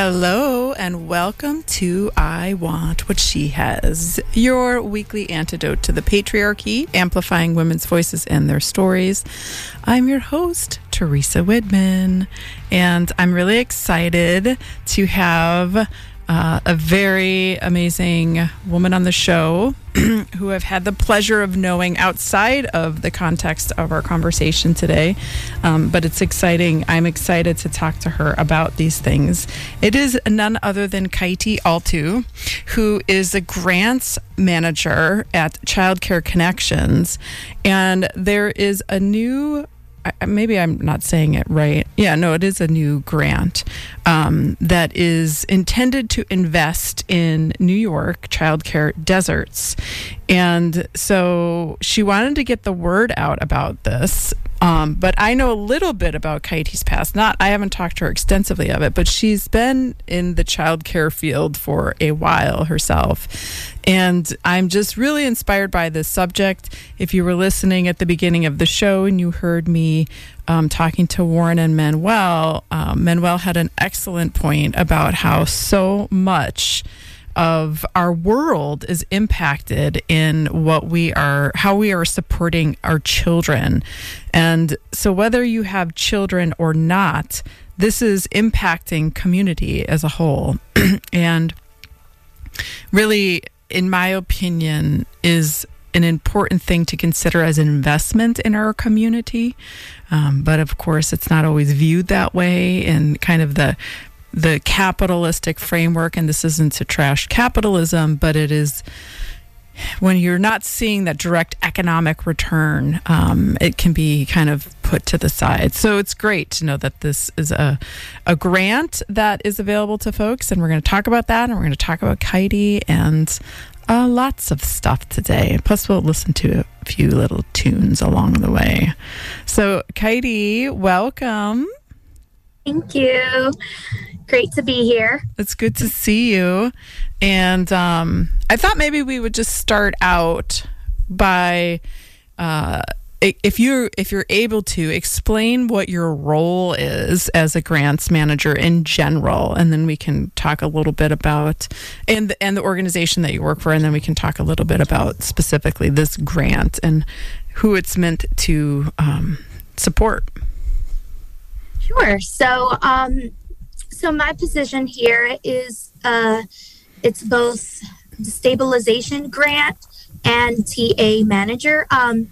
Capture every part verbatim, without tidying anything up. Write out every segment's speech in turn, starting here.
Hello and welcome to I Want What She Has, your weekly antidote to the patriarchy, amplifying women's voices and their stories. I'm your host, Teresa Widman, and I'm really excited to have uh, a very amazing woman on the show who I've had the pleasure of knowing outside of the context of our conversation today. Um, but it's exciting. I'm excited to talk to her about these things. It is none other than Kaiti Altu, who is a grants manager at Childcare Connections. And there is a new maybe I'm not saying it right. Yeah, no, it is a new grant um, that is intended to invest in New York childcare deserts. And so she wanted to get the word out about this. Um, but I know a little bit about Kaiti's past. Not, I haven't talked to her extensively of it, but she's been in the childcare field for a while herself. And I'm just really inspired by this subject. If you were listening at the beginning of the show and you heard me um, talking to Warren and Manuel, um, Manuel had an excellent point about how so much of our world is impacted in what we are, how we are supporting our children. And so whether you have children or not, this is impacting community as a whole. And really, in my opinion, is an important thing to consider as an investment in our community. Um, but of course, it's not always viewed that way in kind of the the capitalistic framework. And this isn't to trash capitalism, but it is when you're not seeing that direct economic return, um, it can be kind of put to the side. So it's great to know that this is a, a grant that is available to folks. And we're going to talk about that. And we're going to talk about Kaiti and uh, lots of stuff today. Plus, we'll listen to a few little tunes along the way. So Kaiti, welcome. Thank you. Great to be here. It's good to see you. And um, I thought maybe we would just start out by, uh, if you're if you're able to, explain what your role is as a grants manager in general, and then we can talk a little bit about and the, and the organization that you work for, and then we can talk a little bit about specifically this grant and who it's meant to um, support. Sure. So, um, so my position here is uh, it's both the stabilization grant and T A manager. Um,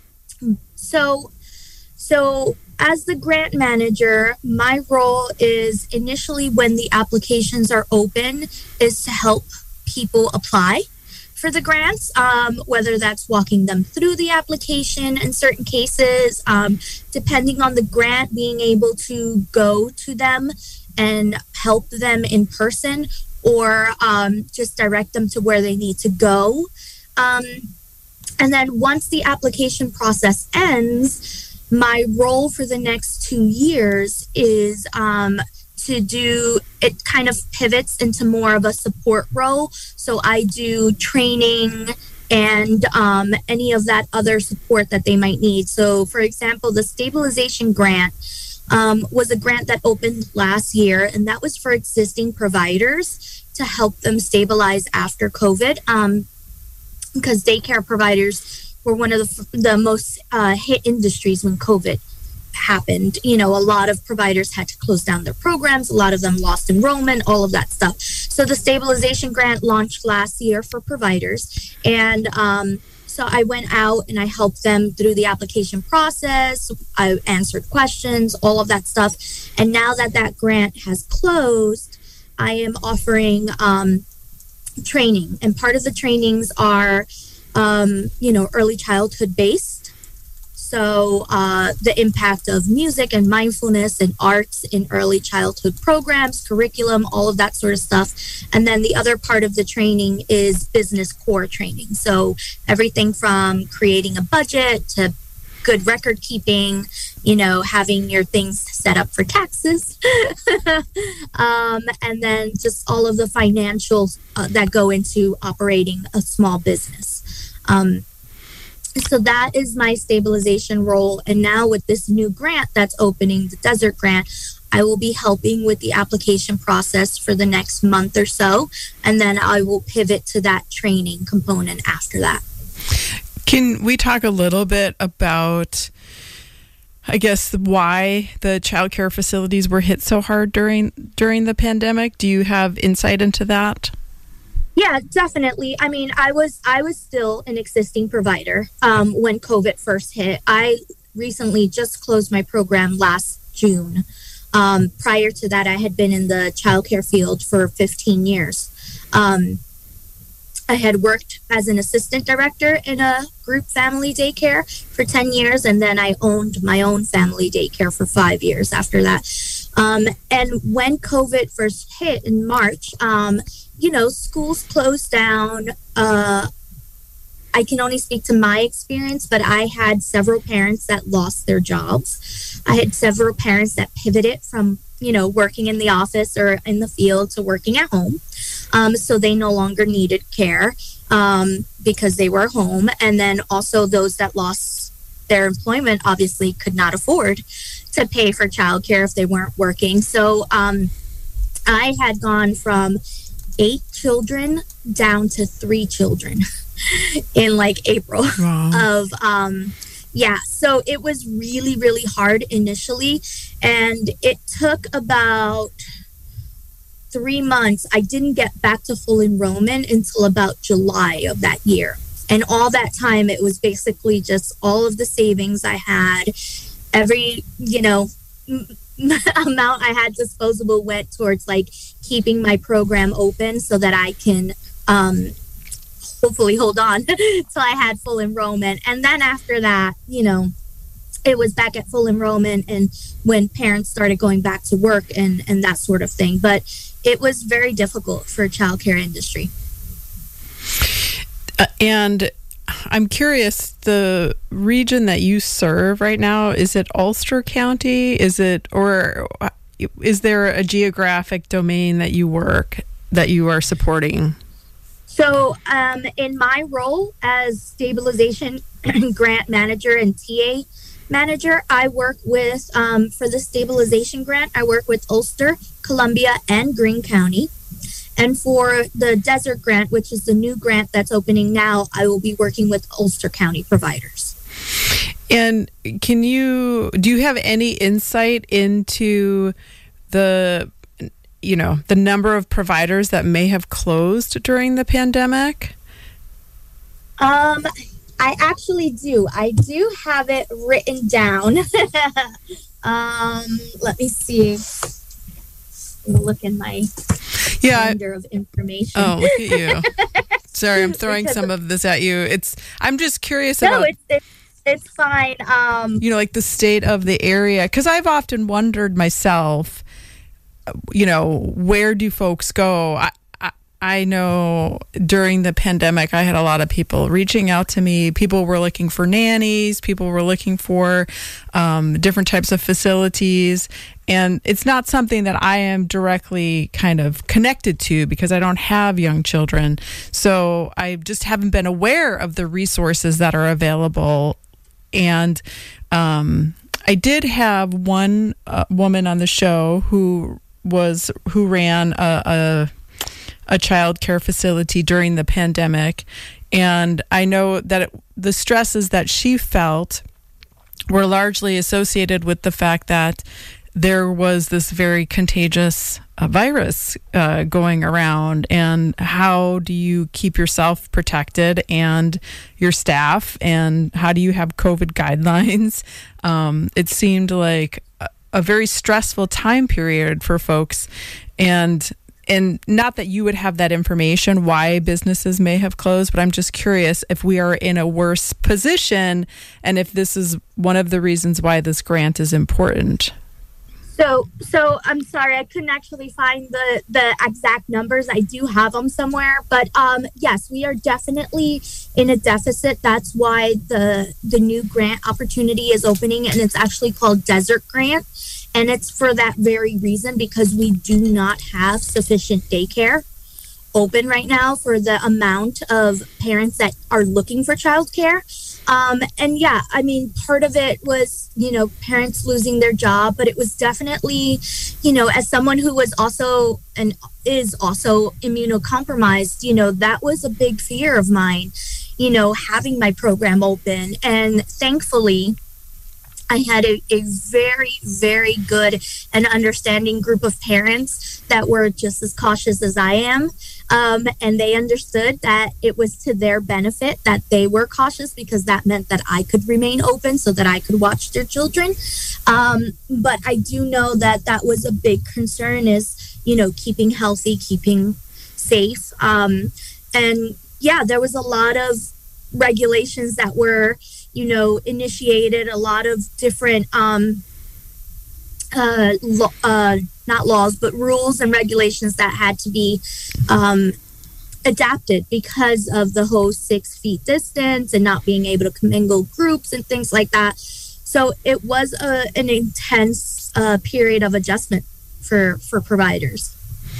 so, so as the grant manager, my role is initially when the applications are open is to help people apply for the grants, um, whether that's walking them through the application in certain cases, um, depending on the grant, being able to go to them and help them in person or um, just direct them to where they need to go. Um, and then once the application process ends, my role for the next two years is um, to do, it kind of pivots into more of a support role. So I do training and um, any of that other support that they might need. So for example, the stabilization grant um, was a grant that opened last year, and that was for existing providers to help them stabilize after COVID, um, because daycare providers were one of the, the most uh, hit industries when COVID happened. You know, a lot of providers had to close down their programs. A lot of them lost enrollment, all of that stuff. So the stabilization grant launched last year for providers. And um, so I went out and I helped them through the application process. I answered questions, all of that stuff. And now that that grant has closed, I am offering um, training. And part of the trainings are, um, you know, early childhood based. So uh, the impact of music and mindfulness and arts in early childhood programs, curriculum, all of that sort of stuff. And then the other part of the training is business core training. So everything from creating a budget to good record keeping, you know, having your things set up for taxes, um, and then just all of the financials uh, that go into operating a small business. Um, So that is my stabilization role. And now with this new grant that's opening, the Desert Grant, I will be helping with the application process for the next month or so, and then I will pivot to that training component after that. Can we talk a little bit about, I guess, why the child care facilities were hit so hard during during the pandemic? Do you have insight into that? Yeah, definitely. I mean, I was I was still an existing provider um, when COVID first hit. I recently just closed my program last June. Um, prior to that, I had been in the childcare field for fifteen years. Um, I had worked as an assistant director in a group family daycare for ten years, and then I owned my own family daycare for five years after that. Um, and when COVID first hit in March, um, you know, schools closed down. Uh, I can only speak to my experience, but I had several parents that lost their jobs. I had several parents that pivoted from, you know, working in the office or in the field to working at home. Um, so they no longer needed care um, because they were home. And then also those that lost their employment obviously could not afford to pay for childcare if they weren't working. So um, I had gone from eight children down to three children in like April. Wow. of um yeah so it was really really hard initially, and it took about three months. I didn't get back to full enrollment until about July of that year, and all that time it was basically just all of the savings I had, every you know amount I had disposable went towards like keeping my program open so that I can um, hopefully hold on till I had full enrollment. And then after that, you know, it was back at full enrollment and when parents started going back to work and, and that sort of thing. But it was very difficult for childcare industry. Uh, and I'm curious, the region that you serve right now, is it Ulster County? Is it, or is there a geographic domain that you work, that you are supporting? So um, in my role as stabilization grant manager and T A manager, I work with, um, for the stabilization grant, I work with Ulster, Columbia, and Greene County. And for the Desert Grant, which is the new grant that's opening now, I will be working with Ulster County providers. And can you, do you have any insight into the, you know, the number of providers that may have closed during the pandemic? Um, I actually do. I do have it written down. um, let me see. I'm gonna look in my yeah binder of information. Oh, look at you! Sorry, I'm throwing some of this at you. It's I'm just curious no, about. it's, it's it's fine. Um, you know, like the state of the area, because I've often wondered myself. You know, where do folks go? I, I I know during the pandemic, I had a lot of people reaching out to me. People were looking for nannies. People were looking for um, different types of facilities. And it's not something that I am directly kind of connected to because I don't have young children. So I just haven't been aware of the resources that are available. And um, I did have one uh, woman on the show who was who ran a, a a child care facility during the pandemic, and I know that it, the stresses that she felt were largely associated with the fact that there was this very contagious uh, virus uh, going around, and how do you keep yourself protected and your staff, and how do you have COVID guidelines? Um, it seemed like a, a very stressful time period for folks, and and not that you would have that information why businesses may have closed, but I'm just curious if we are in a worse position and if this is one of the reasons why this grant is important. So, so I'm sorry, I couldn't actually find the, the exact numbers. I do have them somewhere, but um, yes, we are definitely in a deficit. That's why the the new grant opportunity is opening, and it's actually called Desert Grant, and it's for that very reason, because we do not have sufficient daycare open right now for the amount of parents that are looking for childcare. Um, and yeah, I mean, part of it was, you know, parents losing their job, but it was definitely, you know, as someone who was also and is also immunocompromised, you know, that was a big fear of mine, you know, having my program open. And thankfully, I had a, a very, very good and understanding group of parents that were just as cautious as I am. Um, and they understood that it was to their benefit that they were cautious, because that meant that I could remain open so that I could watch their children. Um, but I do know that that was a big concern, is, you know, keeping healthy, keeping safe. Um, and yeah, there was a lot of regulations that were, you know, initiated, a lot of different, um, uh, lo- uh, not laws, but rules and regulations that had to be um, adapted because of the whole six feet distance and not being able to commingle groups and things like that. So it was a, an intense uh, period of adjustment for, for providers.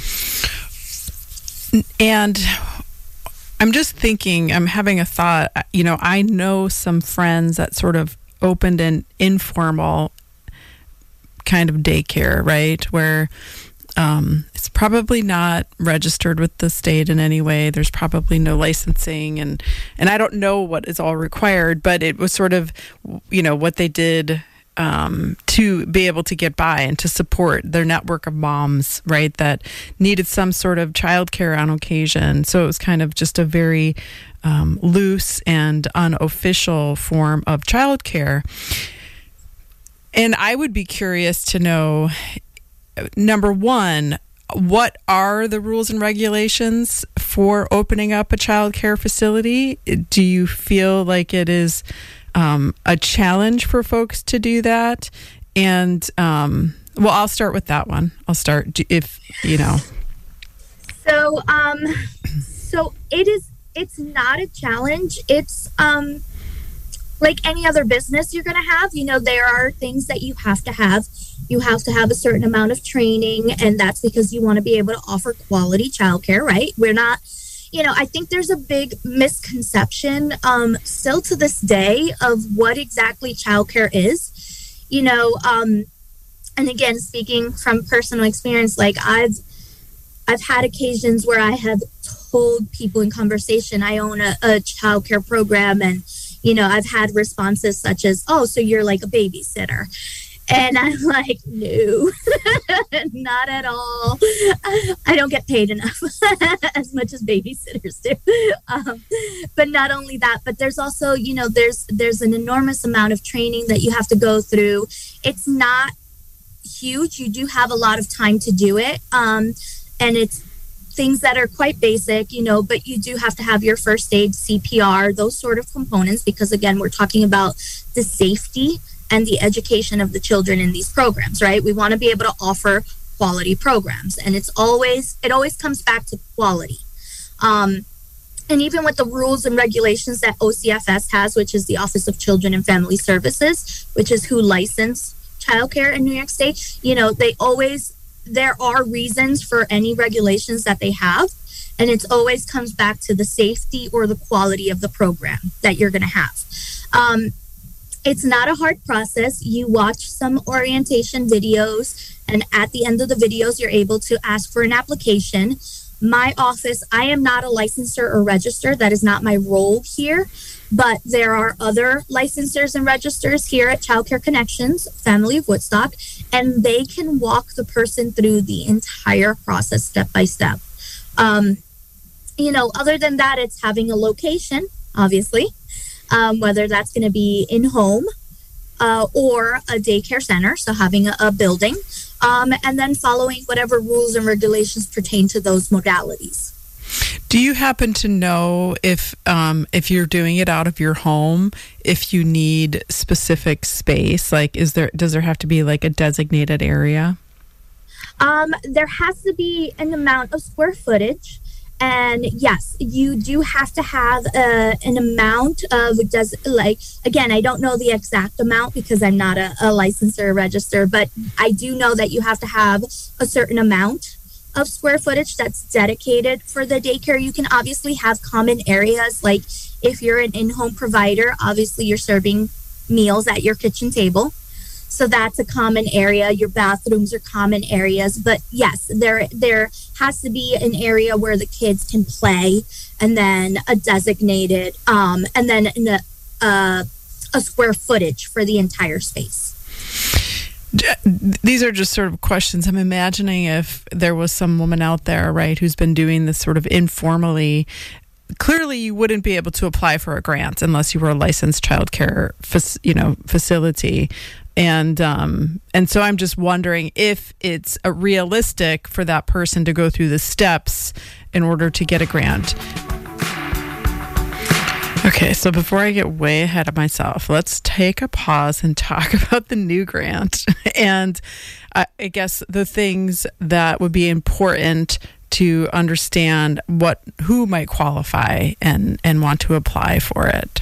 And I'm just thinking, I'm having a thought, you know, I know some friends that sort of opened an informal kind of daycare, right? Where um, it's probably not registered with the state in any way. There's probably no licensing, and, and I don't know what is all required, but it was sort of, you know, what they did um, to be able to get by and to support their network of moms, right, that needed some sort of childcare on occasion. So it was kind of just a very um, loose and unofficial form of childcare. And I would be curious to know, number one, what are the rules and regulations for opening up a childcare facility? Do you feel like it is um, a challenge for folks to do that? And, um, well, I'll start with that one. I'll start if, you know. So, um, so it is, it's not a challenge. It's, um, like any other business you're going to have, you know, there are things that you have to have. You have to have a certain amount of training, and that's because you want to be able to offer quality childcare, right? We're not, you know, I think there's a big misconception um, still to this day of what exactly childcare is, you know, um, and again, speaking from personal experience, like I've, I've had occasions where I have told people in conversation, I own a, a childcare program, and you know, I've had responses such as, oh, so you're like a babysitter. And I'm like, no, not at all. I don't get paid enough as much as babysitters do. Um, but not only that, but there's also, you know, there's there's an enormous amount of training that you have to go through. It's not huge. You do have a lot of time to do it. Um, and it's things that are quite basic, you know, but you do have to have your first aid, C P R, those sort of components, because again, we're talking about the safety and the education of the children in these programs, right? We want to be able to offer quality programs, and it's always, it always comes back to quality. Um, and even with the rules and regulations that O C F S has, which is the Office of Children and Family Services, which is who license childcare in New York State, you know, they always, there are reasons for any regulations that they have, and it always comes back to the safety or the quality of the program that you're going to have. Um, it's not a hard process. You watch some orientation videos, and at the end of the videos, you're able to ask for an application. My office, I am not a licensor or register. That is not my role here. But there are other licensors and registers here at Childcare Connections, Family of Woodstock, and they can walk the person through the entire process step by step. Um, you know, other than that, it's having a location, obviously, um, whether that's going to be in home uh, or a daycare center, so having a, a building, um, and then following whatever rules and regulations pertain to those modalities. Do you happen to know if um, if you're doing it out of your home, if you need specific space? Like, is there does there have to be like a designated area? Um, there has to be an amount of square footage, and yes, you do have to have a, an amount of does like again. I don't know the exact amount because I'm not a, a licensor or register, but I do know that you have to have a certain amount of square footage that's dedicated for the daycare. You can obviously have common areas, like if you're an in-home provider, obviously you're serving meals at your kitchen table. So that's a common area. Your bathrooms are common areas. But yes, there there has to be an area where the kids can play, and then a designated, um, and then a, uh, a square footage for the entire space. These are just sort of questions. I'm imagining if there was some woman out there, right, who's been doing this sort of informally. Clearly, you wouldn't be able to apply for a grant unless you were a licensed childcare, you know, facility. And um, and so I'm just wondering if it's a realistic for that person to go through the steps in order to get a grant. Okay, so before I get way ahead of myself, let's take a pause and talk about the new grant and uh, I guess the things that would be important to understand what who might qualify and, and want to apply for it.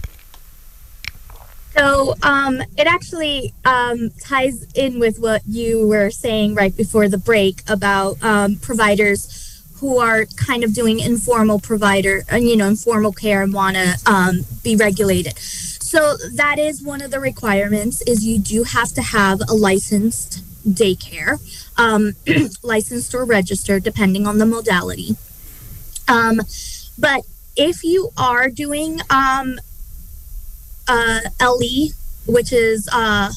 So um, it actually um, ties in with what you were saying right before the break about um, providers who are kind of doing informal provider, uh, you know, informal care and want to um, be regulated. So that is one of the requirements, is you do have to have a licensed daycare, um, licensed or registered, depending on the modality. Um, but if you are doing um, uh, L E, which is uh,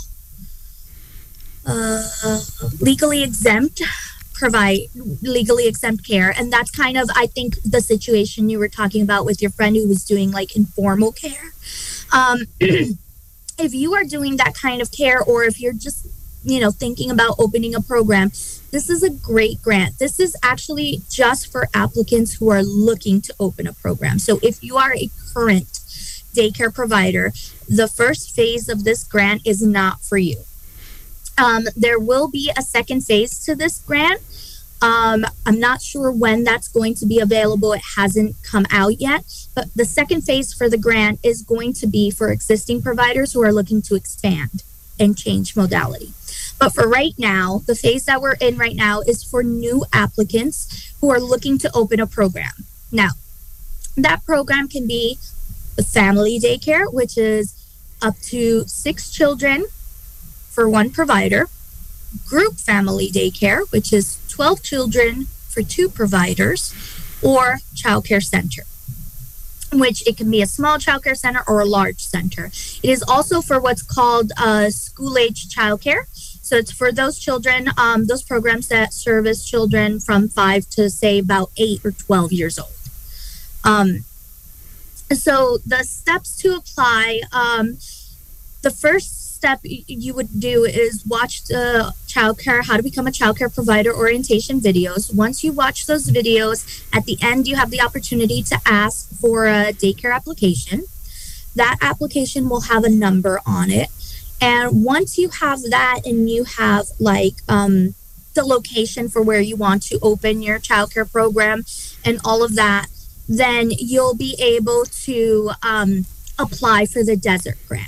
uh, legally exempt, provide legally exempt care, and that's kind of, I think, the situation you were talking about with your friend who was doing like informal care. Um, if you are doing that kind of care, or if you're just, you know, thinking about opening a program, this is a great grant. This is actually just for applicants who are looking to open a program. So if you are a current daycare provider, the first phase of this grant is not for you. Um, there will be a second phase to this grant. Um, I'm not sure when that's going to be available. It hasn't come out yet. But the second phase for the grant is going to be for existing providers who are looking to expand and change modality. But for right now, the phase that we're in right now is for new applicants who are looking to open a program. Now, that program can be the family daycare, which is up to six children for one provider, group family daycare, which is twelve children for two providers, or childcare center, which it can be a small childcare center or a large center. It is also for what's called uh, school-age childcare. So it's for those children, um, those programs that service children from five to, say, about eight or twelve years old. Um, so the steps to apply, um, the first step you would do is watch the childcare, how to become a childcare provider orientation videos. Once you watch those videos, at the end you have the opportunity to ask for a daycare application. That application will have a number on it. And once you have that and you have like um, the location for where you want to open your childcare program and all of that, then you'll be able to um, apply for the Desert Grant.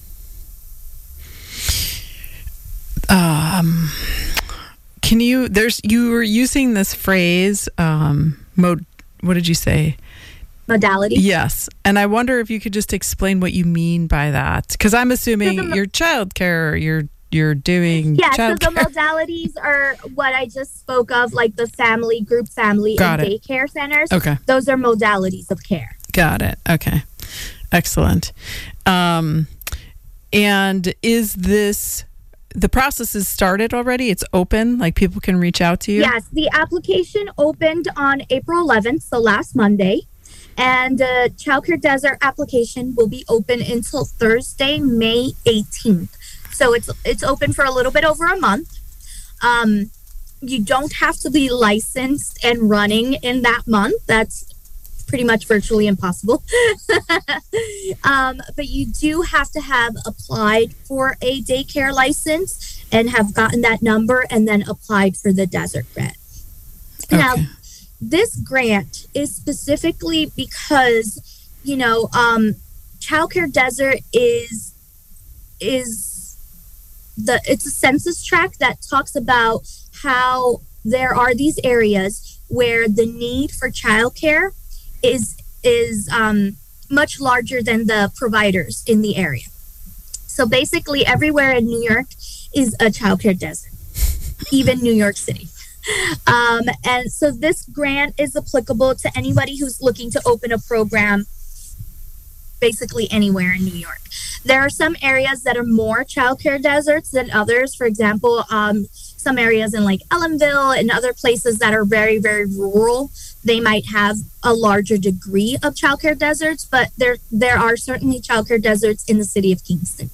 Um, can you, there's, you were using this phrase, um, mode, what did you say? Modality. Yes. And I wonder if you could just explain what you mean by that. Because I'm assuming so mo- you're childcare, you're, you're doing Yeah, child so the care. modalities are what I just spoke of, like the family, group family, Got and it. daycare centers. Okay. Those are modalities of care. Got it. Okay. Excellent. Um, and is this... The process is started already? It's open? Like people can reach out to you? Yes, the application opened on April eleventh, so last Monday. And the Childcare Desert application will be open until Thursday, May eighteenth. So it's it's open for a little bit over a month. Um, you don't have to be licensed and running in that month. That's pretty much virtually impossible. um, but you do have to have applied for a daycare license and have gotten that number and then applied for the Desert Grant. Okay. Now, this grant is specifically because, you know, um, Childcare Desert is is the it's a census tract that talks about how there are these areas where the need for childcare is is um, much larger than the providers in the area. So basically, everywhere in New York is a childcare desert, even New York City. Um, and so this grant is applicable to anybody who's looking to open a program basically anywhere in New York. There are some areas that are more childcare deserts than others. For example, um, some areas in like Ellenville and other places that are very, very rural, they might have a larger degree of childcare deserts, but there there are certainly childcare deserts in the city of Kingston.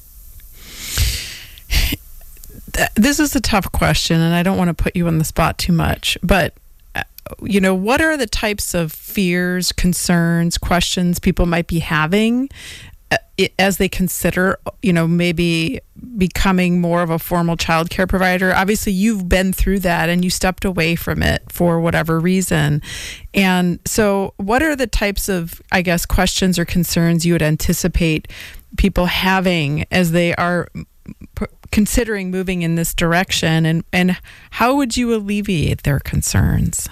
This is a tough question, and I don't want to put you on the spot too much, but you know, what are the types of fears, concerns, questions people might be having as they consider, you know, maybe becoming more of a formal childcare provider? Obviously, you've been through that and you stepped away from it for whatever reason. And so what are the types of, I guess, questions or concerns you would anticipate people having as they are p- considering moving in this direction? And, and how would you alleviate their concerns?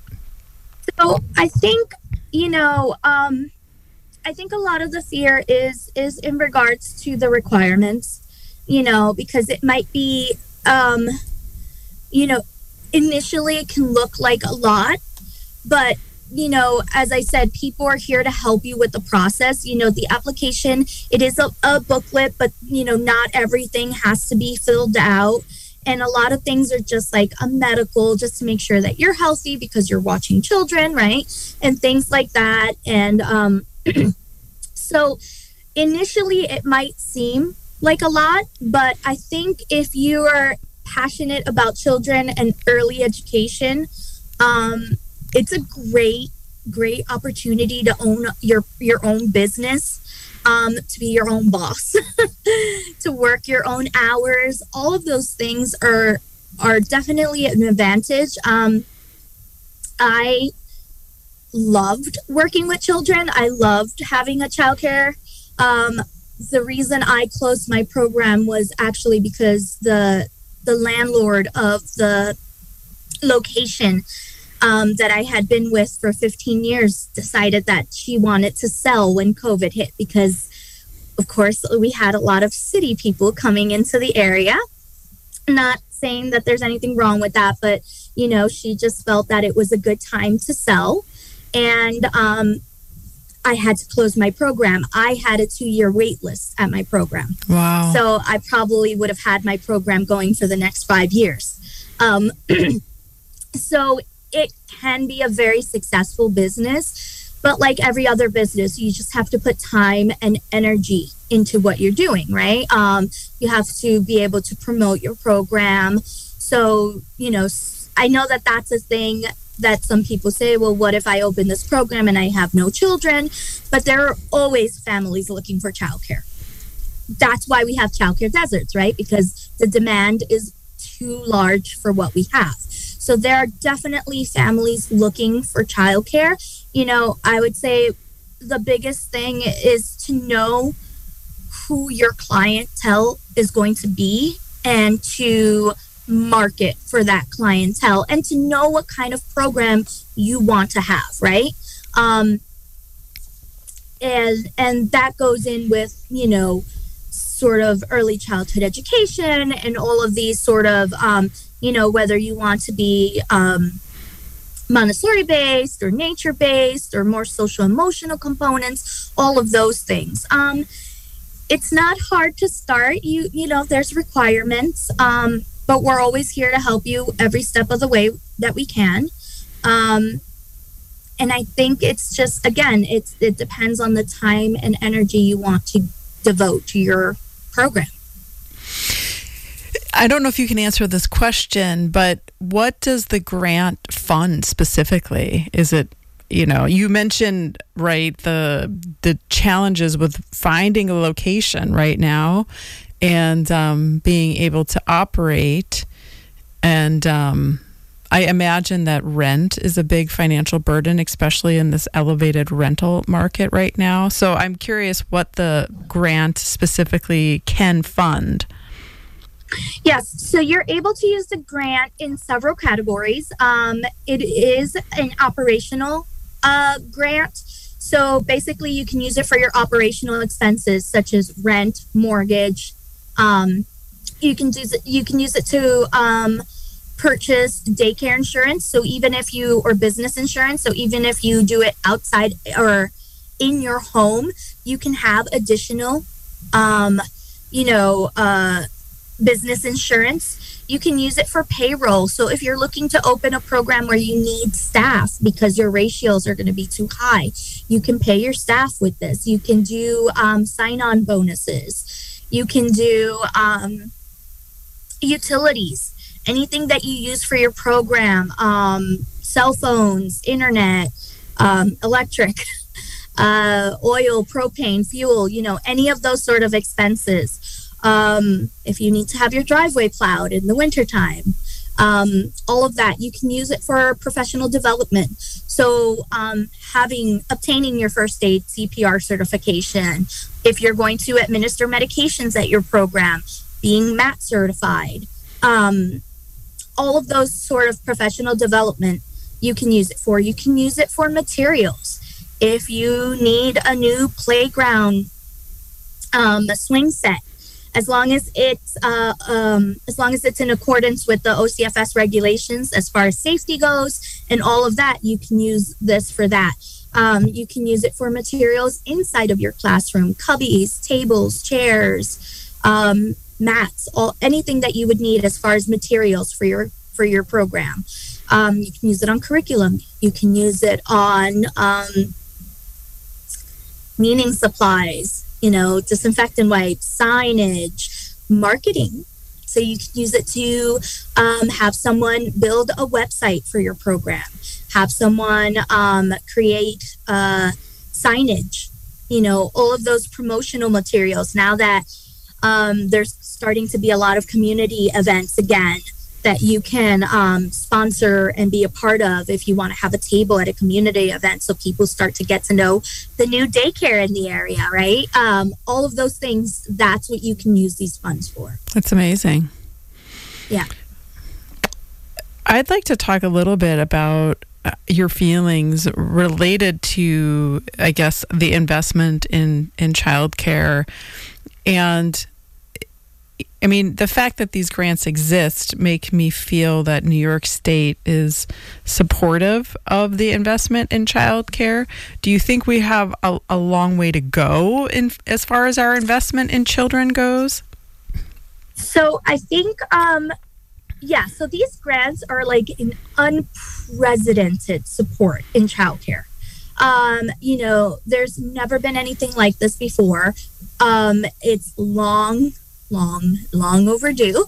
So I think, you know, um, I think a lot of the fear is is in regards to the requirements, you know, because it might be, um, you know, initially it can look like a lot, but, you know, as I said, people are here to help you with the process. You know, the application, it is a, a booklet, but, you know, not everything has to be filled out. And a lot of things are just like a medical, just to make sure that you're healthy because you're watching children, right? And things like that. And um, so initially it might seem like a lot, but I think if you are passionate about children and early education, um, it's a great, great opportunity to own your, your own business. Um, to be your own boss, to work your own hours. All of those things are are definitely an advantage. Um, I loved working with children. I loved having a childcare. Um, the reason I closed my program was actually because the the landlord of the location Um, that I had been with for fifteen years decided that she wanted to sell when COVID hit because, of course, we had a lot of city people coming into the area. Not saying that there's anything wrong with that, but, you know, she just felt that it was a good time to sell. And um, I had to close my program. I had a two-year wait list at my program. Wow. So I probably would have had my program going for the next five years. Um, so it can be a very successful business, but like every other business, you just have to put time and energy into what you're doing, right? Um, you have to be able to promote your program. So, you know, I know that that's a thing that some people say, well, what if I open this program and I have no children? But there are always families looking for childcare. That's why we have childcare deserts, right? Because the demand is too large for what we have. So there are definitely families looking for childcare. You know, I would say the biggest thing is to know who your clientele is going to be and to market for that clientele and to know what kind of program you want to have, right? Um, and and that goes in with, you know, sort of early childhood education and all of these sort of, um, you know, whether you want to be um, Montessori-based or nature-based or more social emotional components, all of those things. Um, it's not hard to start. You you know, there's requirements, um, but we're always here to help you every step of the way that we can. Um, and I think it's just, again, it's it depends on the time and energy you want to devote to your program. I don't know if you can answer this question, but what does the grant fund specifically? Is it, you know, you mentioned, right, the the challenges with finding a location right now and um, being able to operate. And um, I imagine that rent is a big financial burden, especially in this elevated rental market right now. So I'm curious what the grant specifically can fund. Yes, so you're able to use the grant in several categories. Um, it is an operational uh, grant. So basically, you can use it for your operational expenses, such as rent, mortgage. Um, you can use it. You can use it to um, purchase daycare insurance. So even if you or business insurance. So even if you do it outside or in your home, you can have additional, um, you know. Uh, business insurance. You can use it for payroll. So if you're looking to open a program where you need staff because your ratios are going to be too high, you can pay your staff with this. You can do um, sign-on bonuses. You can do um, utilities, anything that you use for your program, um, cell phones, internet, um, electric, uh, oil, propane, fuel, you know, any of those sort of expenses. Um, if you need to have your driveway plowed in the wintertime, um, all of that, you can use it for professional development. So um, having, obtaining your first aid C P R certification, if you're going to administer medications at your program, being M A T certified, um, all of those sort of professional development, you can use it for. You can use it for materials. If you need a new playground, um, a swing set, as long as it's uh, um, as long as it's in accordance with the O C F S regulations as far as safety goes and all of that, you can use this for that. Um, you can use it for materials inside of your classroom, cubbies, tables, chairs, um, mats, all anything that you would need as far as materials for your for your program. Um, you can use it on curriculum. You can use it on um, cleaning supplies. You know, disinfectant wipes, signage, marketing. So you can use it to um, have someone build a website for your program, have someone um, create uh, signage, you know, all of those promotional materials. Now that um, there's starting to be a lot of community events again that you can um, sponsor and be a part of if you want to have a table at a community event so people start to get to know the new daycare in the area, right? Um, all of those things, that's what you can use these funds for. That's amazing. Yeah. I'd like to talk a little bit about your feelings related to, I guess, the investment in, in childcare. And I mean, the fact that these grants exist make me feel that New York State is supportive of the investment in childcare. Do you think we have a, a long way to go in as far as our investment in children goes? So I think, um, yeah, so these grants are like an unprecedented support in childcare. Um, you know, there's never been anything like this before. Um, it's long long, long overdue.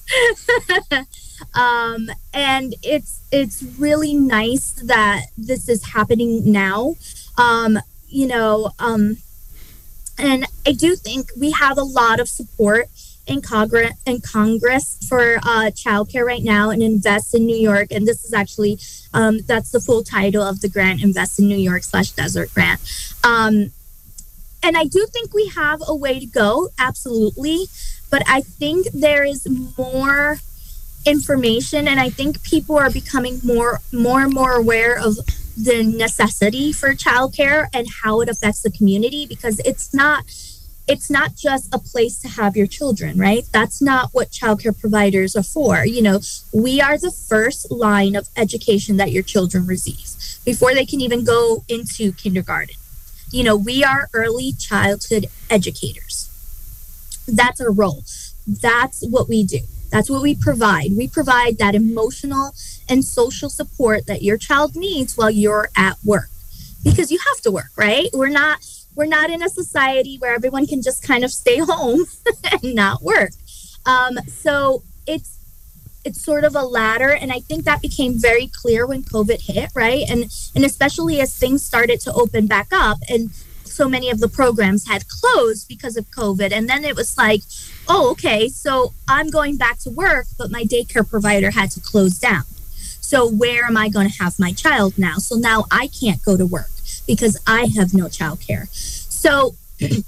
um, and it's it's really nice that this is happening now. Um, you know, um, and I do think we have a lot of support in Congress in Congress for uh, childcare right now and Invest in New York. And this is actually um, that's the full title of the grant, Invest in New York slash Desert Grant. Um, and I do think we have a way to go, absolutely. But I think there is more information, and I think people are becoming more, more and more aware of the necessity for childcare and how it affects the community. Because it's not, it's not just a place to have your children, right? That's not what childcare providers are for. You know, we are the first line of education that your children receive before they can even go into kindergarten. You know, we are early childhood educators. That's our role. That's what we do. That's what we provide. We provide that emotional and social support that your child needs while you're at work, because you have to work, right? We're not we're not in a society where everyone can just kind of stay home and not work. Um, so it's it's sort of a ladder, and I think that became very clear when COVID hit, right? And and especially as things started to open back up, and so many of the programs had closed because of COVID. And then it was like, oh, okay, so I'm going back to work, but my daycare provider had to close down. So where am I going to have my child now? So now I can't go to work because I have no childcare. So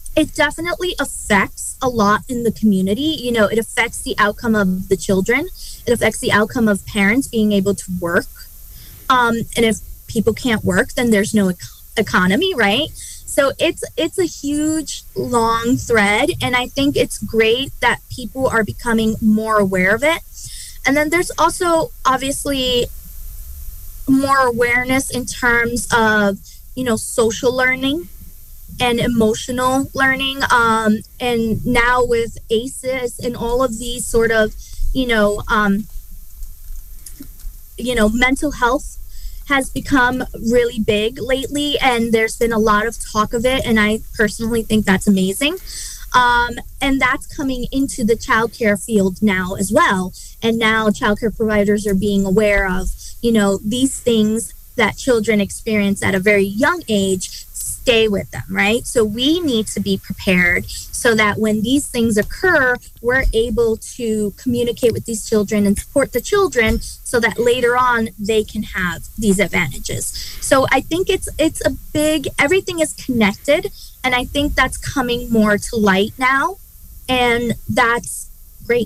it definitely affects a lot in the community. You know, it affects the outcome of the children. It affects the outcome of parents being able to work. Um, and if people can't work, then there's no ec- economy, right? So it's it's a huge, long thread. And I think it's great that people are becoming more aware of it. And then there's also obviously more awareness in terms of, you know, social learning and emotional learning. Um, and now with A C Es and all of these sort of, you know, um, you know, mental health has become really big lately, and there's been a lot of talk of it. And I personally think that's amazing. Um, and that's coming into the childcare field now as well. And now childcare providers are being aware of, you know, these things that children experience at a very young age stay with them, right? So we need to be prepared so that when these things occur, we're able to communicate with these children and support the children so that later on they can have these advantages. So I think it's it's a big, everything is connected, and I think that's coming more to light now, and that's great.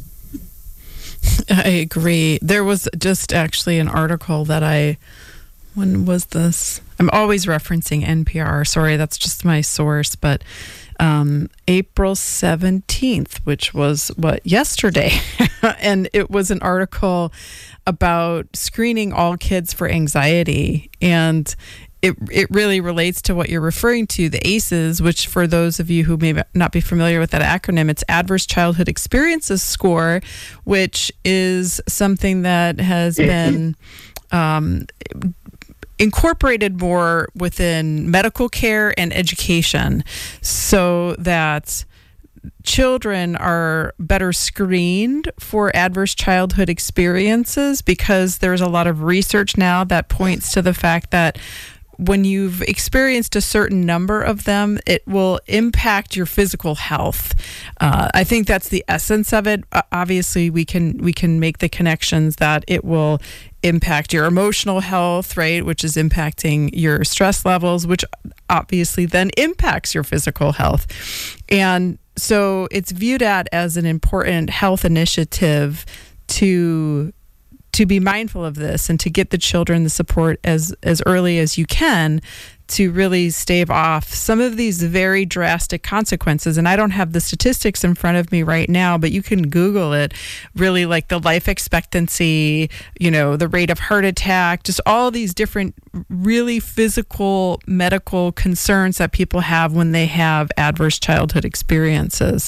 I agree. There was just actually an article that I, when was this? I'm always referencing N P R. Sorry, that's just my source. But um, April seventeenth, which was what, yesterday. And it was an article about screening all kids for anxiety. And it it really relates to what you're referring to, the A C Es, which for those of you who may not be familiar with that acronym, it's Adverse Childhood Experiences Score, which is something that has been um, incorporated more within medical care and education so that children are better screened for adverse childhood experiences, because there's a lot of research now that points to the fact that when you've experienced a certain number of them, it will impact your physical health. Uh, I think that's the essence of it. Uh, obviously, we can we can make the connections that it will impact your emotional health, right, which is impacting your stress levels, which obviously then impacts your physical health. And so it's viewed at as an important health initiative to to be mindful of this and to get the children the support as, as early as you can to really stave off some of these very drastic consequences. And I don't have the statistics in front of me right now, but you can Google it, really, like the life expectancy, you know, the rate of heart attack, just all these different really physical medical concerns that people have when they have adverse childhood experiences.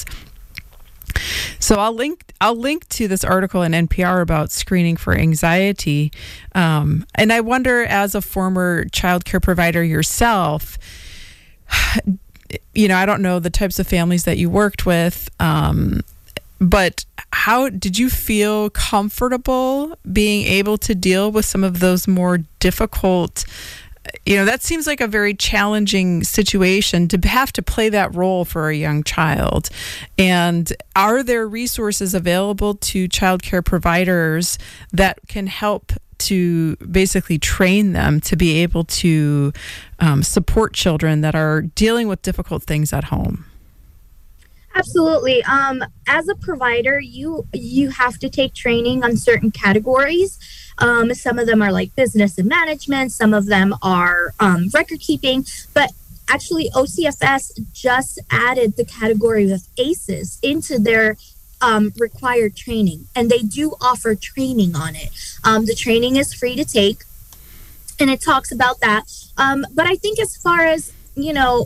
So I'll link I'll link to this article in N P R about screening for anxiety. Um, and I wonder, as a former child care provider yourself, you know, I don't know the types of families that you worked with, um, but how did you feel comfortable being able to deal with some of those more difficult, you know, that seems like a very challenging situation to have to play that role for a young child. And are there resources available to child care providers that can help to basically train them to be able to um, support children that are dealing with difficult things at home? Absolutely. Um, as a provider, you you have to take training on certain categories. Um, some of them are like business and management. Some of them are um, record keeping. But actually, O C F S just added the category of A C Es into their um, required training. And they do offer training on it. Um, the training is free to take. And it talks about that. Um, but I think as far as, you know,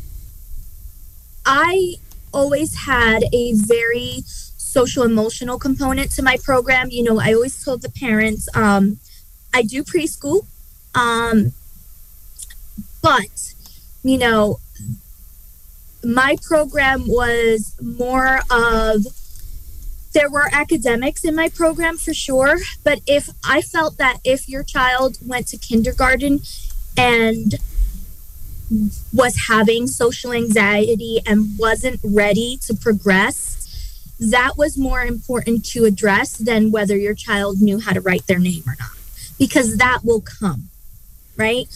I always had a very social emotional component to my program. You know, I always told the parents, um, I do preschool, um, but, you know, my program was more of, there were academics in my program for sure, but if I felt that if your child went to kindergarten and was having social anxiety and wasn't ready to progress, that was more important to address than whether your child knew how to write their name or not, because that will come, right?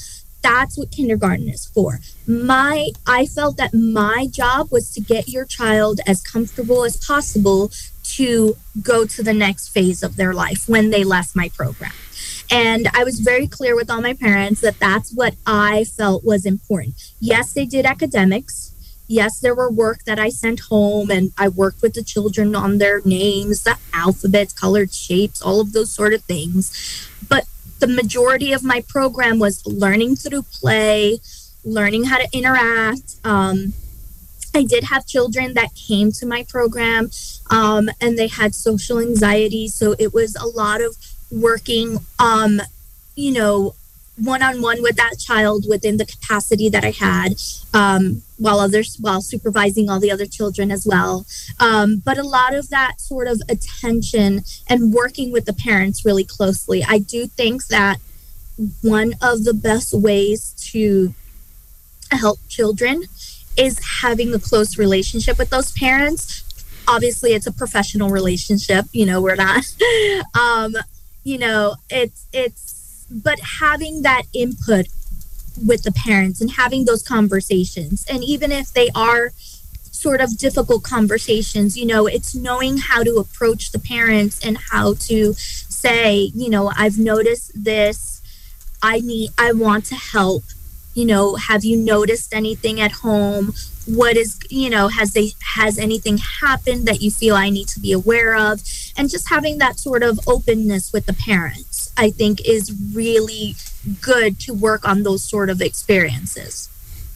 that's what kindergarten is for. My, I felt that my job was to get your child as comfortable as possible to go to the next phase of their life when they left my program. And I was very clear with all my parents that that's what I felt was important. Yes, they did academics. Yes, there were work that I sent home, and I worked with the children on their names, the alphabets, colored shapes, all of those sort of things. But the majority of my program was learning through play, learning how to interact. Um, I did have children that came to my program, um, and they had social anxiety. So it was a lot of working, um, you know, one-on-one with that child within the capacity that I had, um, while others, while supervising all the other children as well. Um, but a lot of that sort of attention and working with the parents really closely. I do think that one of the best ways to help children is having a close relationship with those parents. Obviously, it's a professional relationship. You know, we're not, um, you know, it's, it's, but having that input with the parents and having those conversations, and even if they are sort of difficult conversations, you know, it's knowing how to approach the parents and how to say, you know, I've noticed this, I need, I want to help, you know, have you noticed anything at home? What is, you know, has they, has anything happened that you feel I need to be aware of? And just having that sort of openness with the parents, I think, is really good to work on those sort of experiences.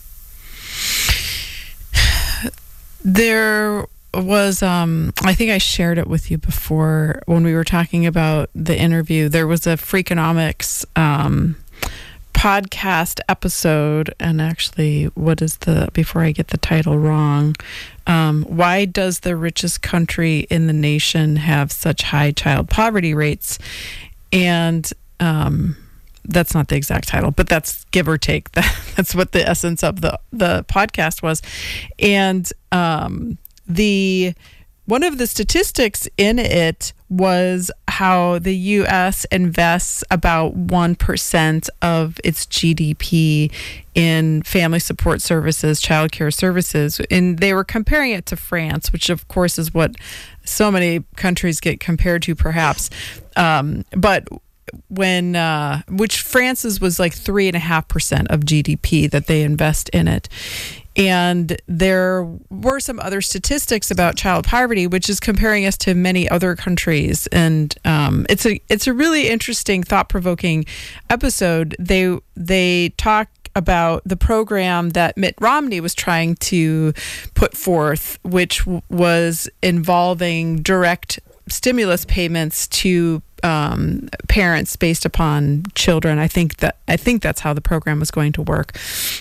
There was, um, I think I shared it with you before when we were talking about the interview. There was a Freakonomics um, podcast episode, and actually, what is the, before I get the title wrong, um, why does the richest country in the nation have such high child poverty rates? And um, that's not the exact title, but that's give or take. That, that's what the essence of the, the podcast was. And um, the one of the statistics in it was how the U S invests about one percent of its G D P in family support services, childcare services. And they were comparing it to France, which of course is what so many countries get compared to, perhaps. Um, but when, uh, which France's was like three and a half percent of G D P that they invest in it. And there were some other statistics about child poverty, which is comparing us to many other countries. And um, it's a it's a really interesting, thought-provoking episode. They they talk about the program that Mitt Romney was trying to put forth, which w- was involving direct stimulus payments to um, parents based upon children. I think that I think that's how the program was going to work.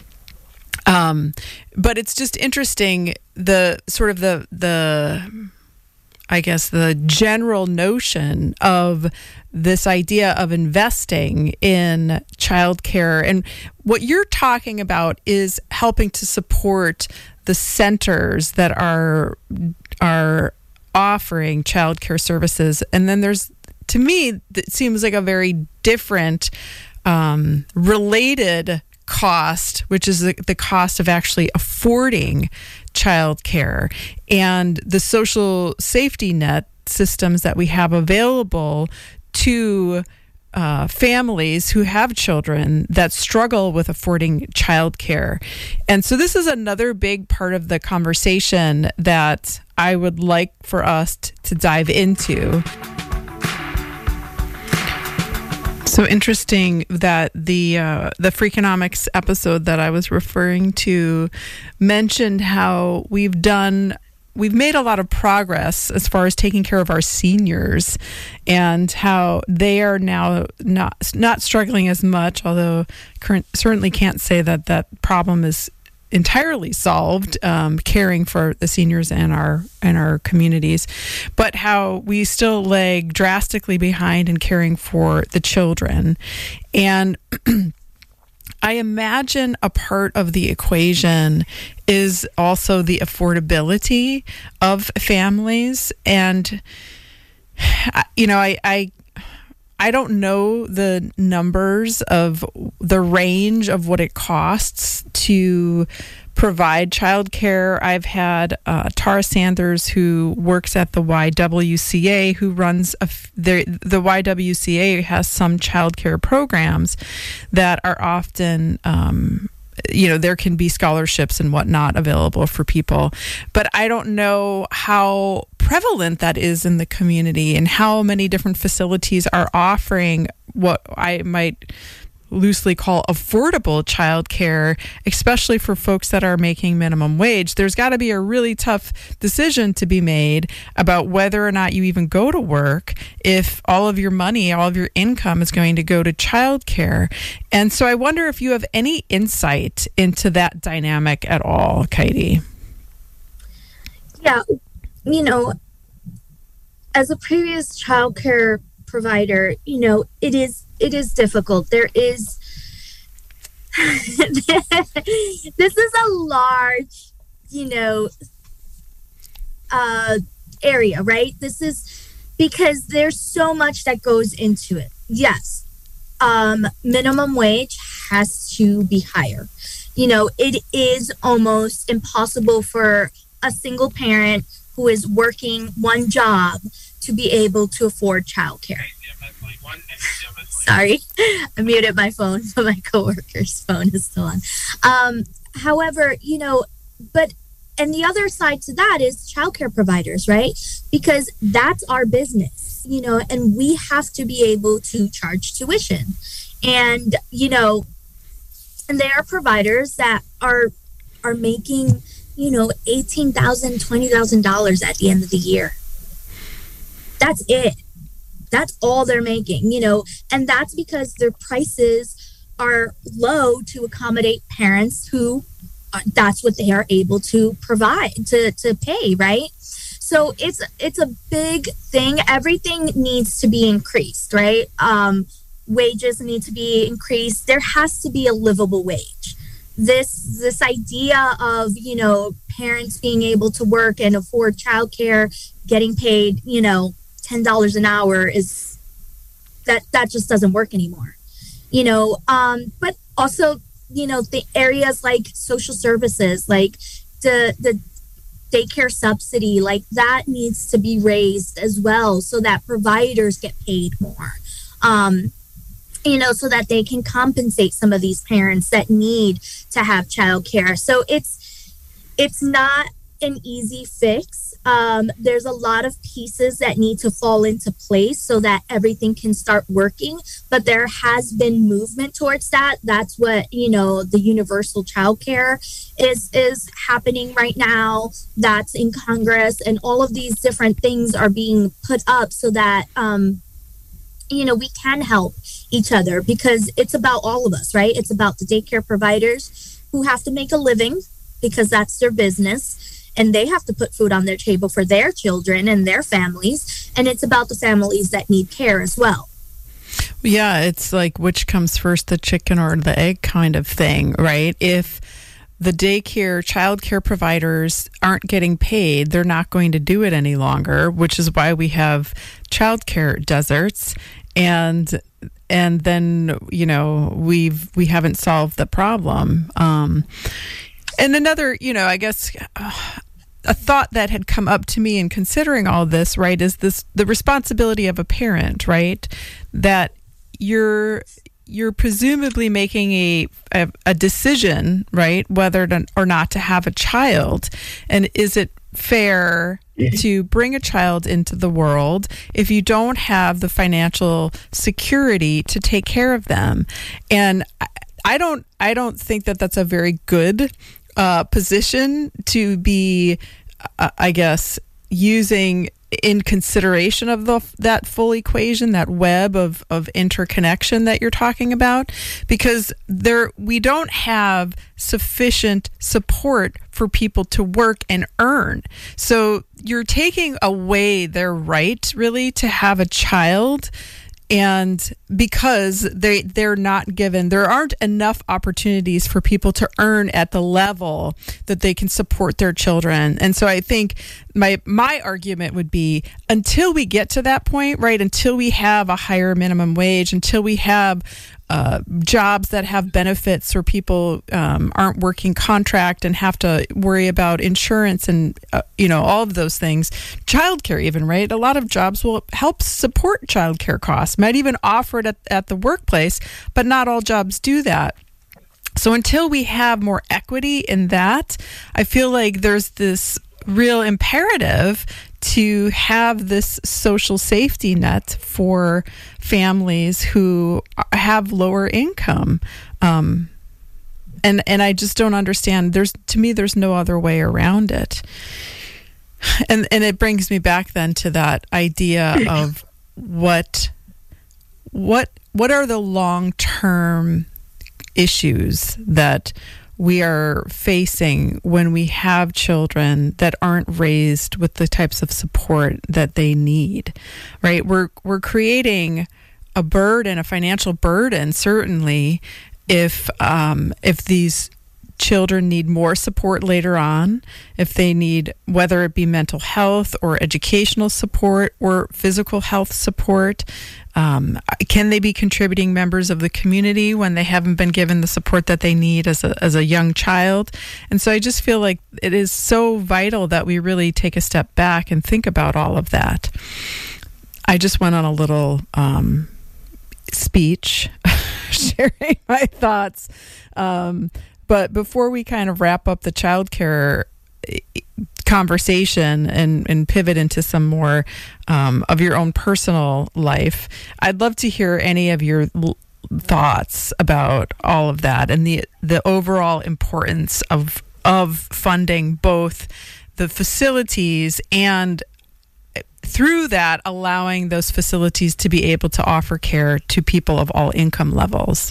Um, but it's just interesting, the sort of the, the, I guess, the general notion of this idea of investing in childcare. And what you're talking about is helping to support the centers that are, are offering childcare services. And then there's, to me, it seems like a very different, um, related cost, which is the, the cost of actually affording childcare and the social safety net systems that we have available to uh, families who have children that struggle with affording childcare. And so this is another big part of the conversation that I would like for us t- to dive into. So interesting that the uh, the Freakonomics episode that I was referring to mentioned how we've done, we've made a lot of progress as far as taking care of our seniors, and how they are now not not struggling as much. Although current, certainly can't say that that problem is entirely solved, um, caring for the seniors in our in our communities, but how we still lag drastically behind in caring for the children. And I imagine a part of the equation is also the affordability of families. And you know, I I, I don't know the numbers of the range of what it costs to provide childcare. I've had uh, Tara Sanders, who works at the Y W C A, who runs a f- the the Y W C A has some childcare programs that are often. Um, you know, there can be scholarships and whatnot available for people, but I don't know how prevalent that is in the community and how many different facilities are offering what I might loosely call affordable childcare, especially for folks that are making minimum wage. There's got to be a really tough decision to be made about whether or not you even go to work if all of your money, all of your income is going to go to childcare. And so I wonder if you have any insight into that dynamic at all, Katie. Yeah, you know, as a previous childcare provider, you know, it is it is difficult. There is this is a large, you know, uh, area, right? This is because there's so much that goes into it. Yes, um, minimum wage has to be higher. You know, it is almost impossible for a single parent who is working one job to be able to afford childcare. Sorry, I muted my phone, but my coworker's phone is still on. Um, however, you know, but, and the other side to that is childcare providers, right? Because that's our business, you know, and we have to be able to charge tuition. And, you know, and there are providers that are, are making, you know, eighteen thousand dollars, twenty thousand dollars at the end of the year. That's it. That's all they're making, you know, and that's because their prices are low to accommodate parents who uh, that's what they are able to provide, to, to pay, right? So it's it's a big thing. Everything needs to be increased, right? Um, wages need to be increased. There has to be a livable wage. This this idea of, you know, parents being able to work and afford childcare, getting paid, you know, ten dollars an hour is that that just doesn't work anymore, you know. Um, but also, you know, the areas like social services, like the the daycare subsidy, like that needs to be raised as well, so that providers get paid more. Um, you know, so that they can compensate some of these parents that need to have childcare. So it's it's not an easy fix. Um, there's a lot of pieces that need to fall into place so that everything can start working. But there has been movement towards that. That's what, you know, the universal childcare is is happening right now. That's in Congress, and all of these different things are being put up so that um, you know, we can help each other, because it's about all of us, right? It's about the daycare providers who have to make a living because that's their business, and they have to put food on their table for their children and their families. And it's about the families that need care as well. Yeah, it's like which comes first, the chicken or the egg kind of thing, right? If the daycare, childcare providers aren't getting paid, they're not going to do it any longer, which is why we have childcare deserts. And and then, you know, we've we haven't solved the problem. Um, and another, you know, I guess uh, a thought that had come up to me in considering all this, right, is this the responsibility of a parent, right? That you're you're presumably making a, a a decision, right, whether to, or not to have a child. And is it fair to bring a child into the world if you don't have the financial security to take care of them? And I, I don't I don't think that that's a very good uh, position to be, uh, I guess, using in consideration of the that full equation, that web of, of interconnection that you're talking about, because there we don't have sufficient support for people to work and earn. So you're taking away their right, really, to have a child And because they they're not given, there aren't enough opportunities for people to earn at the level that they can support their children. And so I think my my argument would be, until we get to that point, right, until we have a higher minimum wage, until we have uh, jobs that have benefits where people um, aren't working contract and have to worry about insurance and, uh, you know, all of those things, childcare even, right? A lot of jobs will help support childcare costs, might even offer it at, at the workplace, but not all jobs do that. So until we have more equity in that, I feel like there's this real imperative to have this social safety net for families who have lower income. Um, and, and I just don't understand. There's, to me, there's no other way around it. And, and it brings me back then to that idea of what, what, what are the long-term issues that we are facing when we have children that aren't raised with the types of support that they need, right? We're we're creating a burden, a financial burden, certainly, if um, if these children need more support later on, if they need, whether it be mental health or educational support or physical health support. Um, can they be contributing members of the community when they haven't been given the support that they need as a as a young child? And so I just feel like it is so vital that we really take a step back and think about all of that. I just went on a little um, speech sharing my thoughts. Um, but before we kind of wrap up the childcare conversation and, and pivot into some more um, of your own personal life, I'd love to hear any of your l- thoughts about all of that and the the overall importance of of funding both the facilities and through that allowing those facilities to be able to offer care to people of all income levels.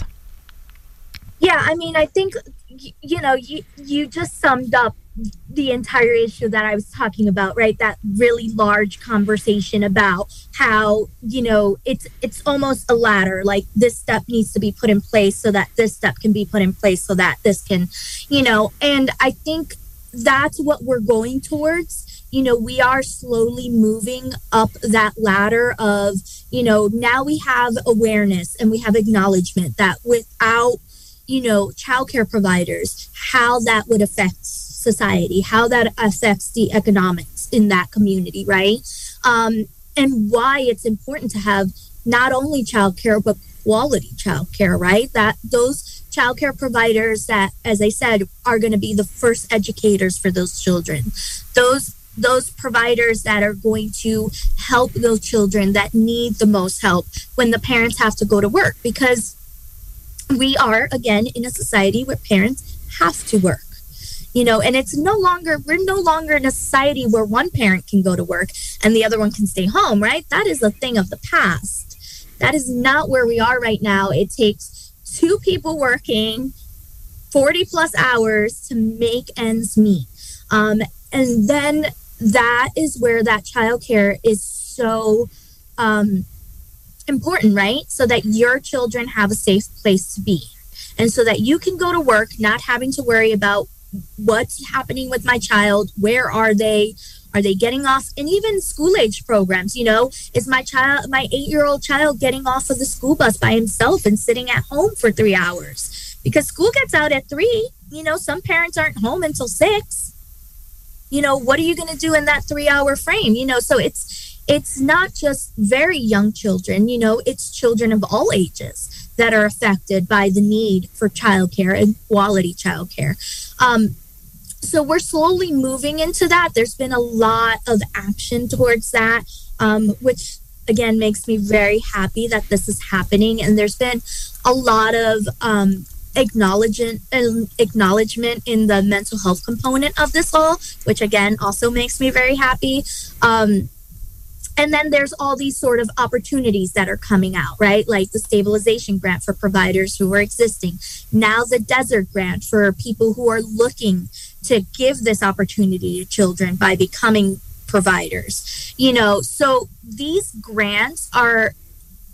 Yeah, I mean, I think, you know, you, you just summed up the entire issue that I was talking about, right? That really large conversation about how, you know, it's it's almost a ladder. Like, this step needs to be put in place so that this step can be put in place so that this can, you know, and I think that's what we're going towards. You know, we are slowly moving up that ladder of, you know, now we have awareness and we have acknowledgement that without, you know, childcare providers, how that would affect society, how that affects the economics in that community, right? Um, and why it's important to have not only childcare, but quality childcare, right? That those childcare providers that, as I said, are going to be the first educators for those children. Those those providers that are going to help those children that need the most help when the parents have to go to work, because we are, again, in a society where parents have to work, you know, and it's no longer, we're no longer in a society where one parent can go to work and the other one can stay home, right? That is a thing of the past. That is not where we are right now. It takes two people working forty plus hours to make ends meet. Um, and then that is where that childcare is so um, important, right? So that your children have a safe place to be. And so that you can go to work not having to worry about what's happening with my child, where are they, are they getting off, and even school age programs, you know, is my child, my eight-year-old child getting off of the school bus by himself and sitting at home for three hours? Because school gets out at three, you know, some parents aren't home until six. You know, what are you going to do in that three-hour frame? You know, so it's it's not just very young children, you know, it's children of all ages that are affected by the need for childcare and quality childcare. Um, so we're slowly moving into that. There's been a lot of action towards that, um, which, again, makes me very happy that this is happening. And there's been a lot of um, acknowledgement and acknowledgement in the mental health component of this all, which, again, also makes me very happy. Um, And then there's all these sort of opportunities that are coming out, right? Like the stabilization grant for providers who are existing. Now the Desert grant for people who are looking to give this opportunity to children by becoming providers. You know, so these grants are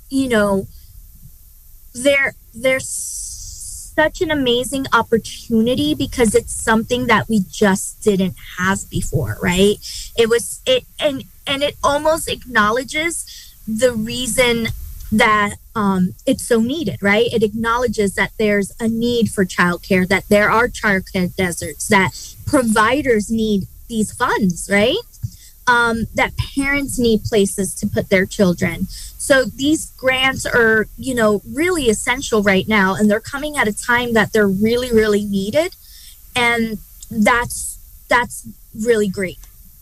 you know, they're they're such an amazing opportunity because it's something that we just didn't have before, right? It was it and and it almost acknowledges the reason that um, it's so needed, right? It acknowledges that there's a need for childcare, that there are childcare deserts, that providers need these funds, right? Um, that parents need places to put their children. So these grants are, you know, really essential right now, and they're coming at a time that they're really, really needed, and that's that's really great.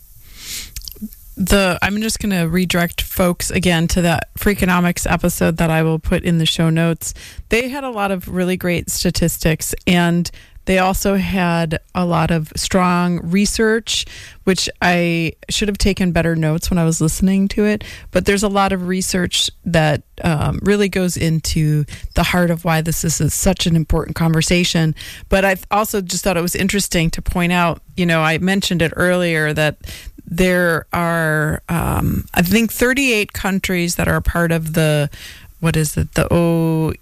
The I'm just going to redirect folks again to that Freakonomics episode that I will put in the show notes. They had a lot of really great statistics, and they also had a lot of strong research, which I should have taken better notes when I was listening to it. But there's a lot of research that um, really goes into the heart of why this is a, such an important conversation. But I also just thought it was interesting to point out, you know, I mentioned it earlier that there are, um, I think, thirty-eight countries that are a part of the, what is it, the O.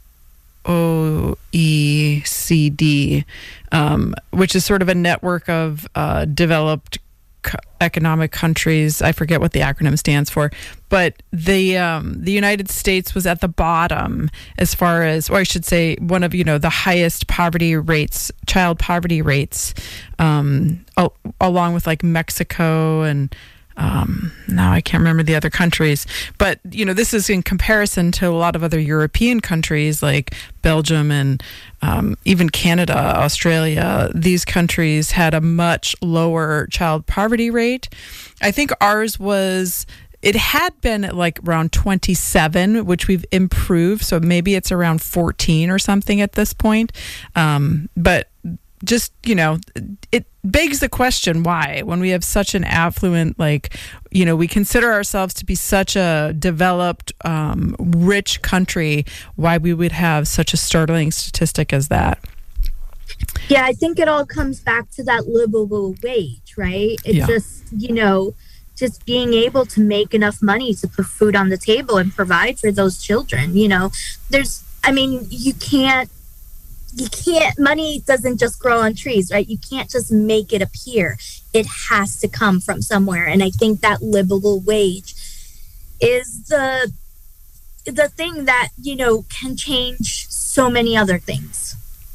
O E C D, um, which is sort of a network of uh, developed co- economic countries. I forget what the acronym stands for, but the um, the United States was at the bottom as far as, or I should say, one of you know the highest poverty rates, child poverty rates, um, al- along with like Mexico and. Um, now I can't remember the other countries, but you know, this is in comparison to a lot of other European countries like Belgium and um, even Canada, Australia. These countries had a much lower child poverty rate. I think ours was, it had been at like around twenty-seven, which we've improved. So maybe it's around fourteen or something at this point. Um, but just, you know, it begs the question why, when we have such an affluent, like, you know, we consider ourselves to be such a developed, um, rich country, why we would have such a startling statistic as that. Yeah, I think it all comes back to that livable wage, right? It's yeah. just, you know, just being able to make enough money to put food on the table and provide for those children. You know, there's, I mean, you can't, You can't, money doesn't just grow on trees, right? You can't just make it appear. It has to come from somewhere. And I think that livable wage is the the thing that, you know, can change so many other things.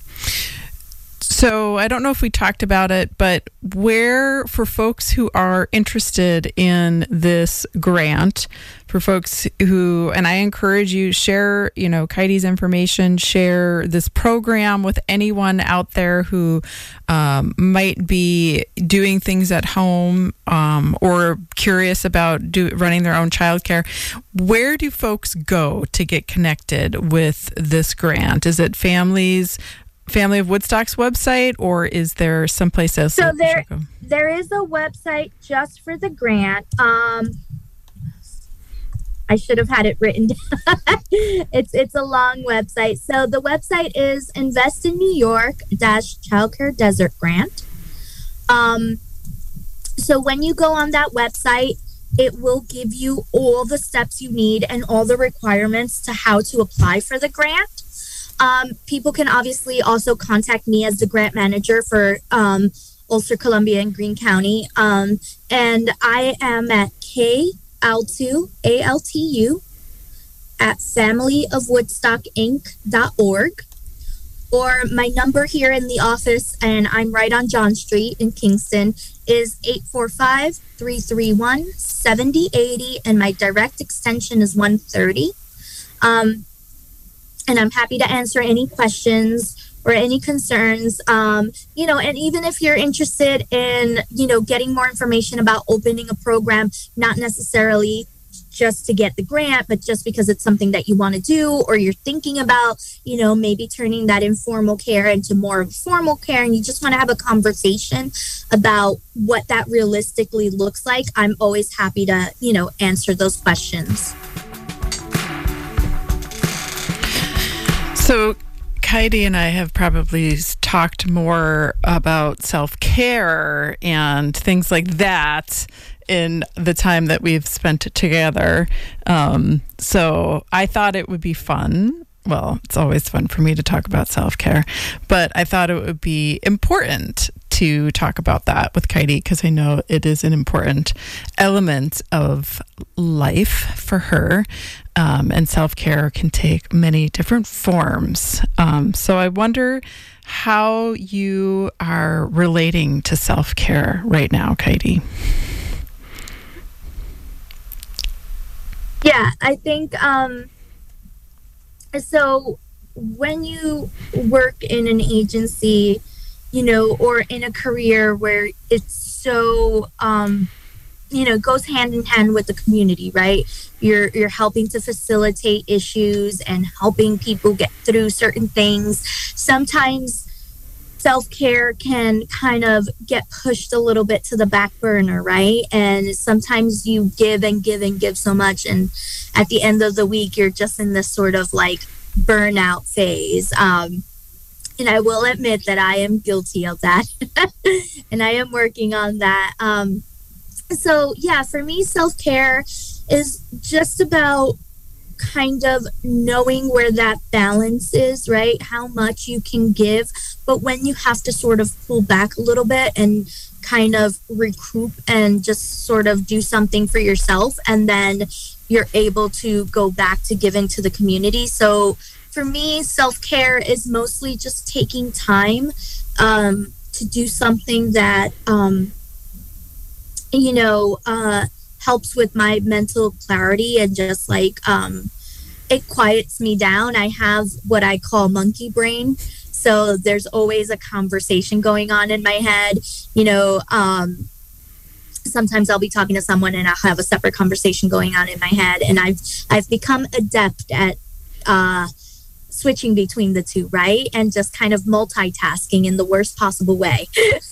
So I don't know if we talked about it, but where, for folks who are interested in this grant, for folks who, and I encourage you, share, you know, Kaidi's information, share this program with anyone out there who um, might be doing things at home um, or curious about do, running their own childcare. Where do folks go to get connected with this grant? Is it families? Family of Woodstock's website, or is there someplace else? So there, there is a website just for the grant. Um, I should have had it written down. it's it's a long website. So the website is Invest in New York dash Childcare Desert Grant. Um, so when you go on that website, it will give you all the steps you need and all the requirements to how to apply for the grant. Um, people can obviously also contact me as the grant manager for um, Ulster, Columbia, and Greene County. Um, and I am at K Altu, A L T U, at family of woodstock inc dot org. Or my number here in the office, and I'm right on John Street in Kingston, is eight four five, three three one, seven zero eight zero, and my direct extension is one thirty. Um, And I'm happy to answer any questions or any concerns, um, you know, and even if you're interested in, you know, getting more information about opening a program, not necessarily just to get the grant, but just because it's something that you want to do, or you're thinking about, you know, maybe turning that informal care into more of formal care, and you just want to have a conversation about what that realistically looks like, I'm always happy to, you know, answer those questions. So Kaidi and I have probably talked more about self-care and things like that in the time that we've spent together. Um, so I thought it would be fun. Well, it's always fun for me to talk about self-care, but I thought it would be important to talk about that with Katie because I know it is an important element of life for her. Um, and self-care can take many different forms. Um, so I wonder how you are relating to self-care right now, Katie. Yeah, I think um, so. When you work in an agency, you know, or in a career where it's so, um, you know, goes hand in hand with the community, right? You're you're helping to facilitate issues and helping people get through certain things. Sometimes self-care can kind of get pushed a little bit to the back burner, right? And sometimes you give and give and give so much, and at the end of the week, you're just in this sort of like burnout phase. Um, and I will admit that I am guilty of that, and I am working on that. Um, so yeah, for me, self-care is just about kind of knowing where that balance is, right? How much you can give, but when you have to sort of pull back a little bit and kind of recoup and just sort of do something for yourself, and then you're able to go back to giving to the community. So for me, self-care is mostly just taking time um, to do something that, um, you know, uh, helps with my mental clarity and just like um, it quiets me down. I have what I call monkey brain. So there's always a conversation going on in my head. You know, um, sometimes I'll be talking to someone and I'll have a separate conversation going on in my head. And I've I've become adept at uh, switching between the two, right? And just kind of multitasking in the worst possible way.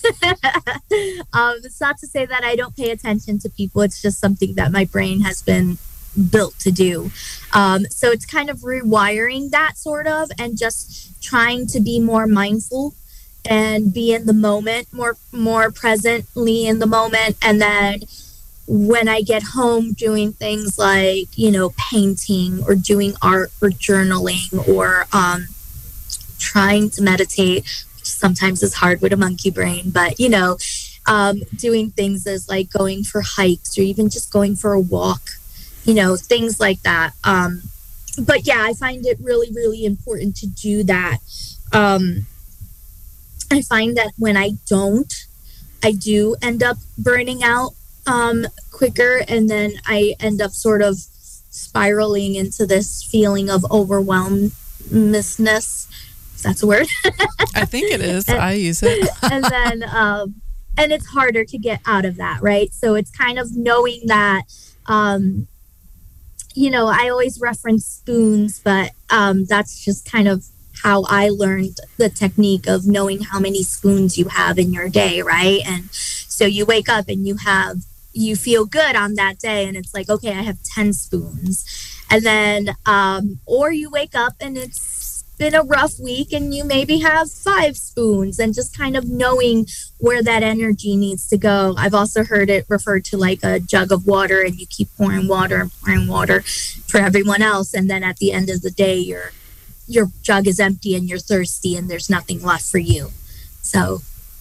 um, it's not to say that I don't pay attention to people. It's just something that my brain has been built to do. Um, so it's kind of rewiring that sort of, and just trying to be more mindful and be in the moment, more more presently in the moment. And then when I get home, doing things like, you know, painting or doing art or journaling or um, trying to meditate, which sometimes is hard with a monkey brain, but, you know, um, doing things as like going for hikes or even just going for a walk, you know, things like that. Um, but yeah, I find it really, really important to do that. Um, I find that when I don't, I do end up burning out um, quicker, and then I end up sort of spiraling into this feeling of overwhelmedness. If that's a word. I think it is. and, I use it. and then, um, and it's harder to get out of that, right? So it's kind of knowing that, um, you know, I always reference spoons, but um, that's just kind of how I learned the technique of knowing how many spoons you have in your day, right? And so you wake up and you have, you feel good on that day, and it's like, okay, I have ten spoons. And then, um, or you wake up and it's been a rough week and you maybe have five spoons, and just kind of knowing where that energy needs to go. I've also heard it referred to like a jug of water, and you keep pouring water and pouring water for everyone else. And then at the end of the day, your your jug is empty and you're thirsty and there's nothing left for you. So.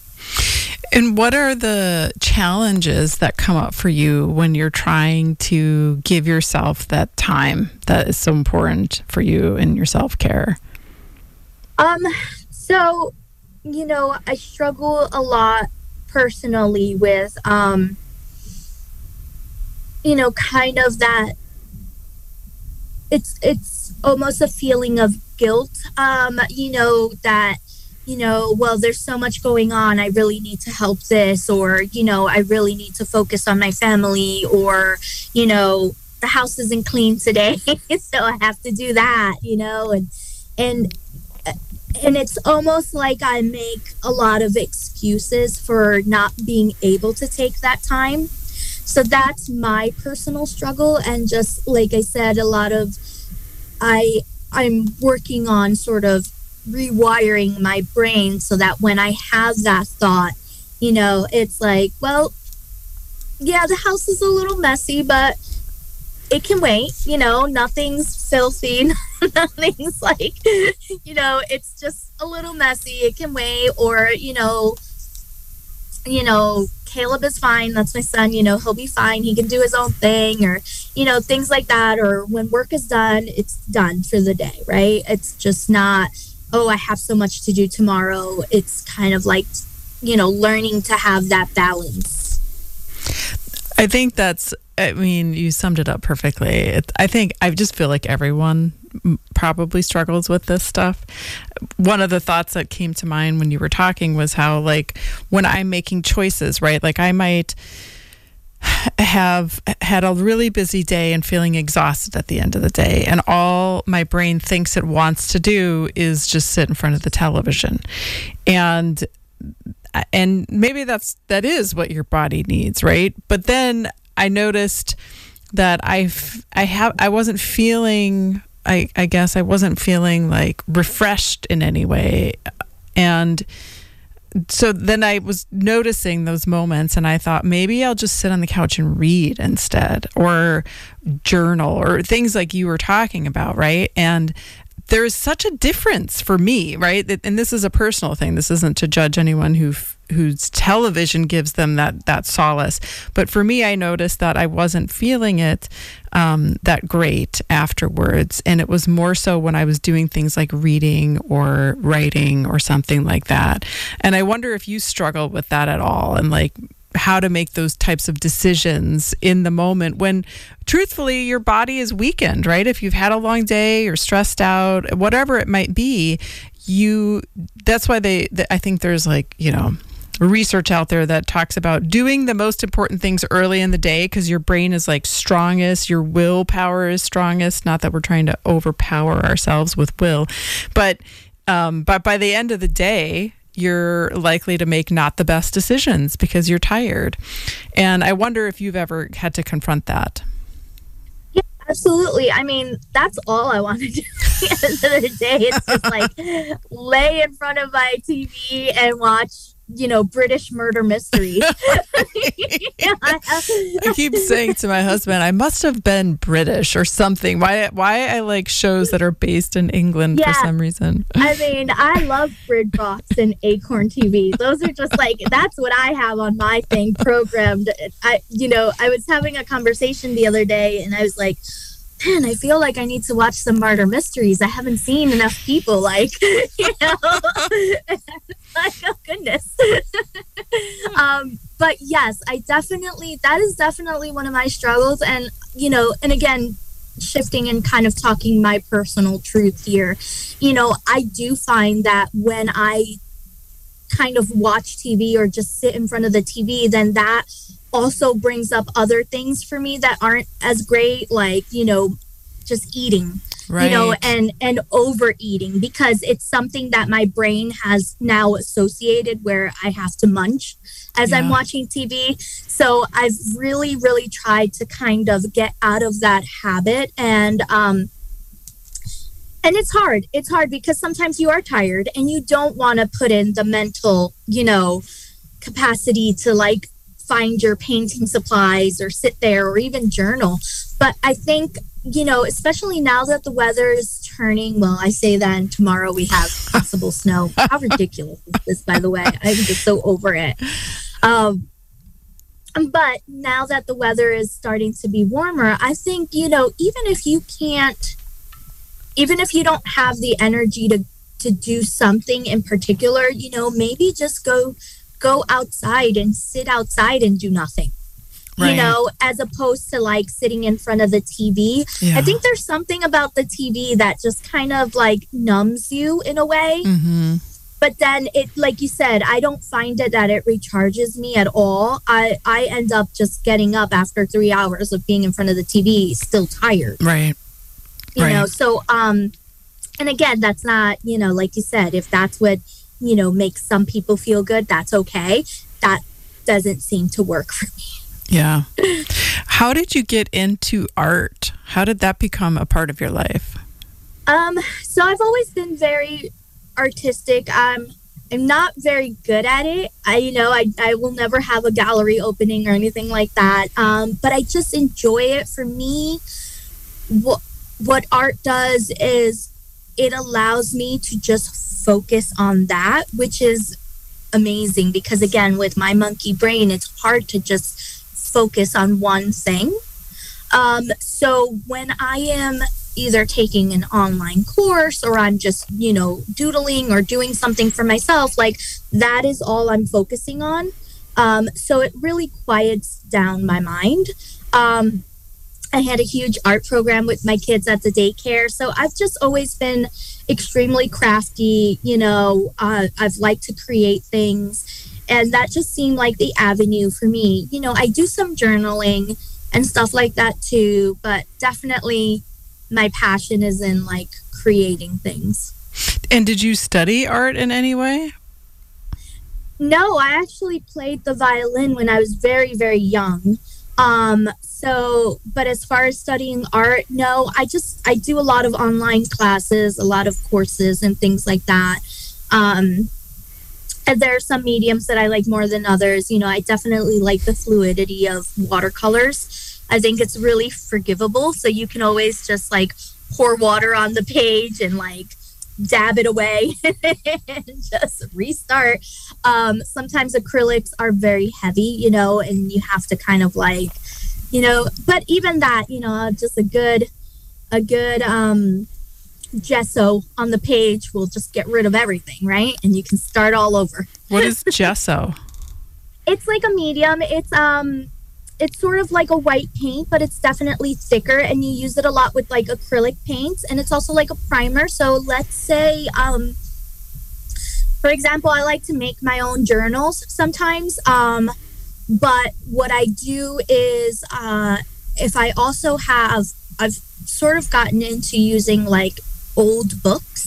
And what are the challenges that come up for you when you're trying to give yourself that time that is so important for you in your self-care? Um, so, you know, I struggle a lot personally with, um, you know, kind of that, it's, it's almost a feeling of guilt, um, you know, that, you know, well, there's so much going on. I really need to help this, or, you know, I really need to focus on my family, or, you know, the house isn't clean today, so I have to do that, you know, and, and, and it's almost like I make a lot of excuses for not being able to take that time. So that's my personal struggle. And just like I said, a lot of, I, I'm working on sort of rewiring my brain so that when I have that thought, you know, it's like, well, yeah, the house is a little messy, but it can wait. You know, nothing's filthy. Nothing's like, you know, it's just a little messy. It can wait. Or, you know, you know, Caleb is fine. That's my son. You know, he'll be fine. He can do his own thing, or, you know, things like that. Or when work is done, it's done for the day, right? It's just not, oh, I have so much to do tomorrow. It's kind of like, you know, learning to have that balance. I think that's, I mean, you summed it up perfectly. It, I think, I just feel like everyone probably struggles with this stuff. One of the thoughts that came to mind when you were talking was how, like, when I'm making choices, right? Like, I might have had a really busy day and feeling exhausted at the end of the day, and all my brain thinks it wants to do is just sit in front of the television. And and maybe that's that is what your body needs, right? But then I noticed that I I have I wasn't feeling I I guess I wasn't feeling like refreshed in any way. And so then I was noticing those moments, and I thought, maybe I'll just sit on the couch and read instead, or journal, or things like you were talking about, right? And there's such a difference for me, right? And this is a personal thing. This isn't to judge anyone who whose television gives them that that solace. But for me, I noticed that I wasn't feeling it um, that great afterwards. And it was more so when I was doing things like reading or writing or something like that. And I wonder if you struggle with that at all, and like how to make those types of decisions in the moment when truthfully your body is weakened, right? If you've had a long day or stressed out, whatever it might be, you, that's why they, I think there's like, you know, research out there that talks about doing the most important things early in the day, because your brain is like strongest, your willpower is strongest. Not that we're trying to overpower ourselves with will, but, um, but by the end of the day, you're likely to make not the best decisions because you're tired. And I wonder if you've ever had to confront that. Yeah, absolutely. I mean, that's all I want to do at the end of the day. It's just like lay in front of my T V and watch, you know, British murder mysteries. Yeah. I keep saying to my husband, I must have been British or something. Why why I like shows that are based in England yeah. for some reason. I mean, I love BritBox and Acorn T V. Those are just like, that's what I have on my thing programmed. I, you know, I was having a conversation the other day, and I was like, man, I feel like I need to watch some murder mysteries. I haven't seen enough people, like, you know, like, oh goodness. um, but yes, I definitely, that is definitely one of my struggles. And, you know, and again, shifting and kind of talking my personal truth here, you know, I do find that when I kind of watch T V or just sit in front of the T V, then that also brings up other things for me that aren't as great, like, you know, just eating, right. you know, and, and overeating, because it's something that my brain has now associated where I have to munch as yeah. I'm watching T V. So I've really, really tried to kind of get out of that habit. And, um, and it's hard. It's hard because sometimes you are tired and you don't want to put in the mental, you know, capacity to like find your painting supplies or sit there or even journal. But I think, you know, especially now that the weather is turning, well, I say that, and tomorrow we have possible snow. How ridiculous is this, by the way? I'm just so over it. Um, but now that the weather is starting to be warmer, I think, you know, even if you can't, even if you don't have the energy to, to do something in particular, you know, maybe just go go outside and sit outside and do nothing, right. you know, as opposed to like sitting in front of the T V. Yeah. I think there's something about the T V that just kind of like numbs you in a way. Mm-hmm. But then it, like you said, I don't find it that it recharges me at all. I, I end up just getting up after three hours of being in front of the T V, still tired. Right. You right. know, so, um, and again, that's not, you know, like you said, if that's what, you know, makes some people feel good, that's okay. That doesn't seem to work for me. Yeah. How did you get into art? How did that become a part of your life? Um, so I've always been very artistic. Um, I'm not very good at it. I, you know, I, I will never have a gallery opening or anything like that. Um, but I just enjoy it. For me, what, what art does is it allows me to just focus on that, which is amazing because, again, with my monkey brain, it's hard to just focus on one thing. Um, so when I am either taking an online course or I'm just, you know, doodling or doing something for myself, like that is all I'm focusing on. Um, so it really quiets down my mind. Um, I had a huge art program with my kids at the daycare. So I've just always been extremely crafty. You know, uh, I've liked to create things. And that just seemed like the avenue for me. You know, I do some journaling and stuff like that too, but definitely my passion is in like creating things. And did you study art in any way? No, I actually played the violin when I was very, very young. Um, so, but as far as studying art, no, I just, I do a lot of online classes, a lot of courses and things like that. Um, and there are some mediums that I like more than others. You know, I definitely like the fluidity of watercolors. I think it's really forgivable. So you can always just like pour water on the page and like dab it away and just restart. Um, sometimes acrylics are very heavy, you know, and you have to kind of like, you know, but even that, you know, just a good, a good um, gesso on the page will just get rid of everything, right? And you can start all over. What is gesso? It's like a medium. It's um, it's sort of like a white paint, but it's definitely thicker, and you use it a lot with like acrylic paints, and it's also like a primer. So let's say, um, for example, I like to make my own journals sometimes. Um, but what I do is, uh, if I also have, I've sort of gotten into using like old books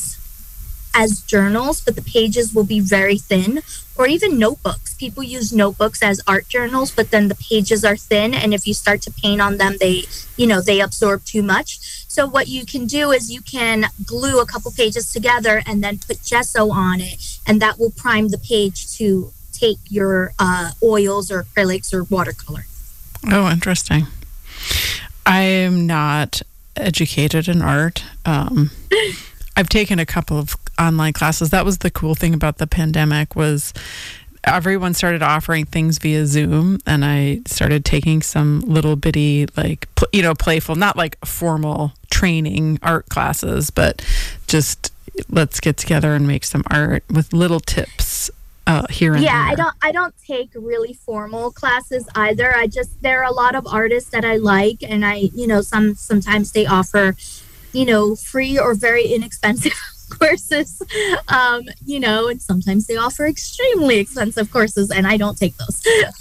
as journals, but the pages will be very thin, or even notebooks. People use notebooks as art journals, but then the pages are thin, and if you start to paint on them, they, you know, they absorb too much. So what you can do is you can glue a couple pages together and then put gesso on it, and that will prime the page to take your uh, oils or acrylics or watercolor. Oh, interesting. I am not educated in art. Um, I've taken a couple of online classes. That was the cool thing about the pandemic, was everyone started offering things via Zoom, and I started taking some little bitty, like, pl- you know, playful, not like formal training art classes, but just let's get together and make some art with little tips uh, here and yeah, there. I don't, I don't take really formal classes either. I just, there are a lot of artists that I like, and I, you know, some, sometimes they offer, you know, free or very inexpensive courses, um, you know, and sometimes they offer extremely expensive courses, and I don't take those.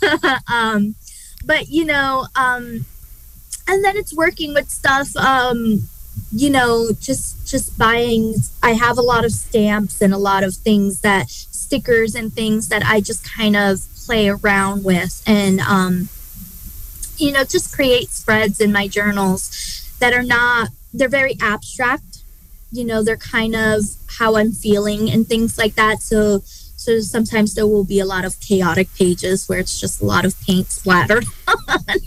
um, but, you know, um, and then it's working with stuff, um, you know, just, just buying, I have a lot of stamps and a lot of things that, stickers and things that I just kind of play around with, and, um, you know, just create spreads in my journals that are not, they're very abstract, you know, they're kind of how I'm feeling and things like that. So, so sometimes there will be a lot of chaotic pages where it's just a lot of paint splattered on,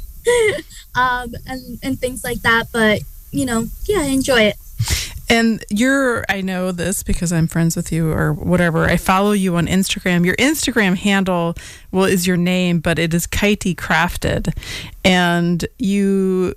um, and, and things like that. But, you know, yeah, I enjoy it. And you're, I know this because I'm friends with you or whatever. I follow you on Instagram. Your Instagram handle, well, is your name, but it is Kitey Crafted. And you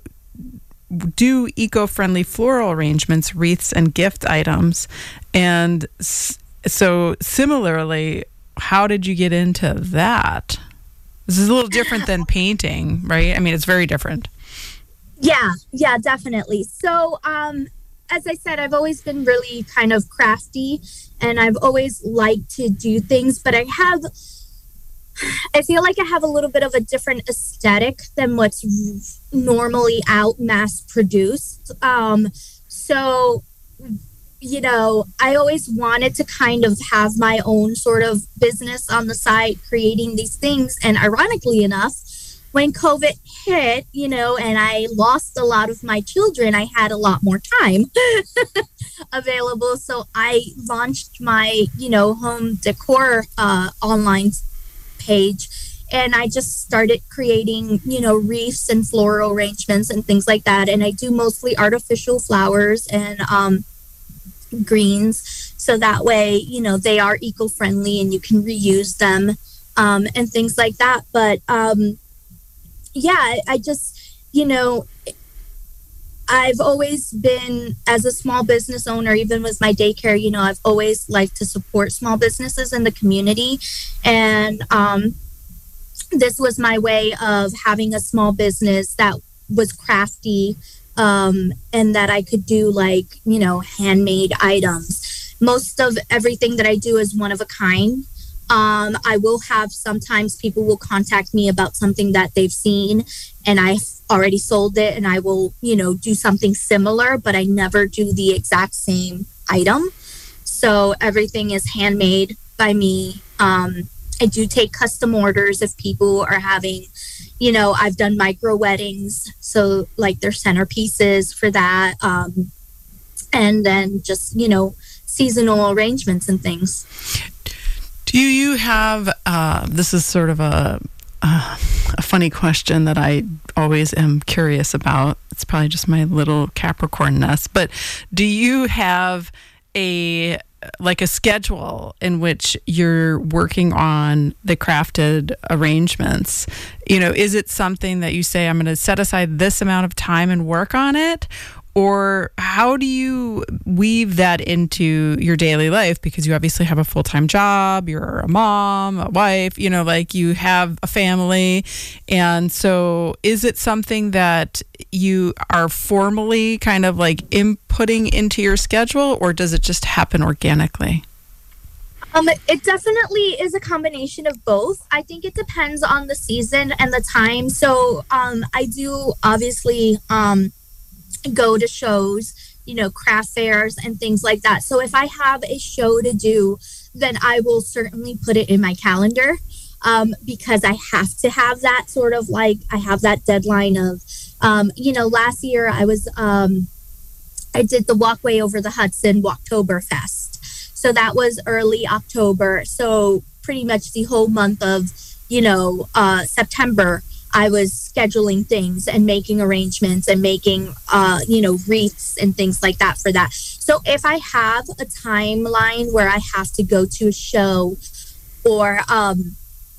do eco-friendly floral arrangements, wreaths, and gift items. And so similarly, how did you get into that? This is a little different than painting, right? I mean, it's very different. Yeah, yeah, definitely. So, um, as I said, I've always been really kind of crafty, and I've always liked to do things, but I have, I feel like I have a little bit of a different aesthetic than what's normally out mass produced. Um, so, you know, I always wanted to kind of have my own sort of business on the side, creating these things. And ironically enough, when COVID hit, you know, and I lost a lot of my children, I had a lot more time available. So I launched my, you know, home decor uh, online page. And I just started creating, you know, wreaths and floral arrangements and things like that. And I do mostly artificial flowers and um, greens. So that way, you know, they are eco-friendly and you can reuse them um, and things like that. But um, yeah, I, I just, you know, I've always been, as a small business owner, even with my daycare, you know, I've always liked to support small businesses in the community. And um, this was my way of having a small business that was crafty um, and that I could do like, you know, handmade items. Most of everything that I do is one of a kind. Um, I will have sometimes people will contact me about something that they've seen and I've already sold it and I will, you know, do something similar, but I never do the exact same item. So everything is handmade by me. Um, I do take custom orders if people are having, you know, I've done micro weddings. So like their centerpieces for that. Um, and then just, you know, seasonal arrangements and things. Do you have, uh, this is sort of a, uh, a funny question that I always am curious about. It's probably just my little Capricorn-ness, but do you have a, like a schedule in which you're working on the crafted arrangements? You know, is it something that you say, I'm going to set aside this amount of time and work on it? Or how do you weave that into your daily life? Because you obviously have a full-time job, you're a mom, a wife, you know, like you have a family. And so is it something that you are formally kind of like inputting into your schedule, or does it just happen organically? Um, it definitely is a combination of both. I think it depends on the season and the time. So um, I do obviously... Um, go to shows, you know, craft fairs and things like that. So if I have a show to do, then I will certainly put it in my calendar um, because I have to have that sort of like, I have that deadline of, um, you know, last year I was, um, I did the Walkway Over the Hudson Walktoberfest. So that was early October. So pretty much the whole month of, you know, uh, September, I was scheduling things and making arrangements and making, uh, you know, wreaths and things like that for that. So if I have a timeline where I have to go to a show or, um,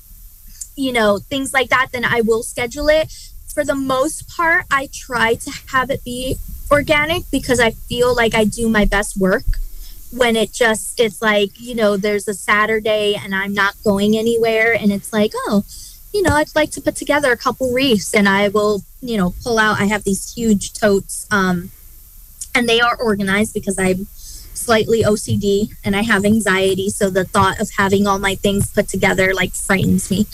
you know, things like that, then I will schedule it. For the most part, I try to have it be organic because I feel like I do my best work when it just, it's like, you know, there's a Saturday and I'm not going anywhere and it's like, oh, you know, I'd like to put together a couple wreaths and I will, you know, pull out, I have these huge totes um, and they are organized because I'm slightly O C D and I have anxiety. So the thought of having all my things put together like frightens me.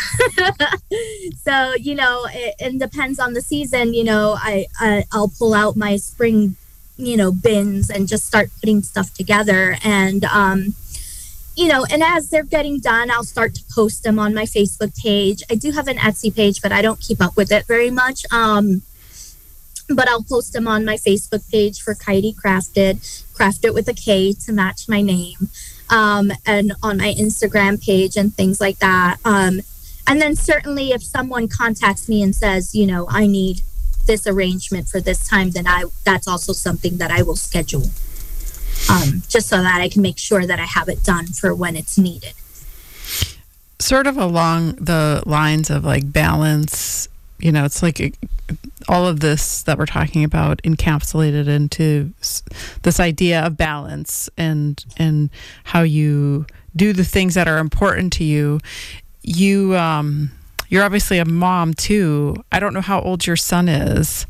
So, you know, it, it depends on the season. You know, I, I, I'll pull out my spring, you know, bins and just start putting stuff together. And, um, you know, and as they're getting done, I'll start to post them on my Facebook page. I do have an Etsy page, but I don't keep up with it very much. Um, but I'll post them on my Facebook page for Kaidi Crafted, Craft It with a K to match my name, um, and on my Instagram page and things like that. Um, and then certainly if someone contacts me and says, you know, I need this arrangement for this time, then I that's also something that I will schedule. Um, just so that I can make sure that I have it done for when it's needed. Sort of along the lines of like balance, you know, it's like it, all of this that we're talking about encapsulated into s- this idea of balance and and how you do the things that are important to you. You, um, you're obviously a mom too. I don't know how old your son is.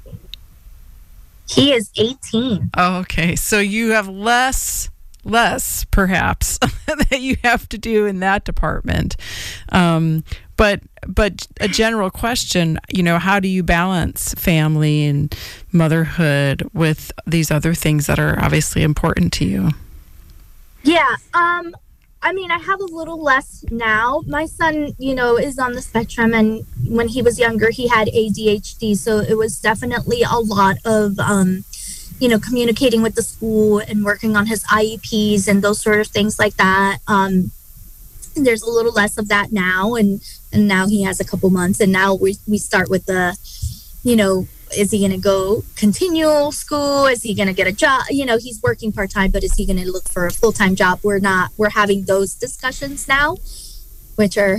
He is eighteen. Oh, okay. So you have less, less perhaps that you have to do in that department. Um, but but a general question, you know, how do you balance family and motherhood with these other things that are obviously important to you? Yeah. Um, I mean, I have a little less now. My son, you know, is on the spectrum, and when he was younger, he had A D H D. So it was definitely a lot of, um, you know, communicating with the school and working on his I E Ps and those sort of things like that. Um, there's a little less of that now, and and now he has a couple months, and now we we start with the, you know, is he going to go continue school? Is he going to get a job? You know, he's working part-time, but is he going to look for a full-time job? We're not, we're having those discussions now, which are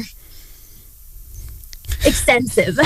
extensive,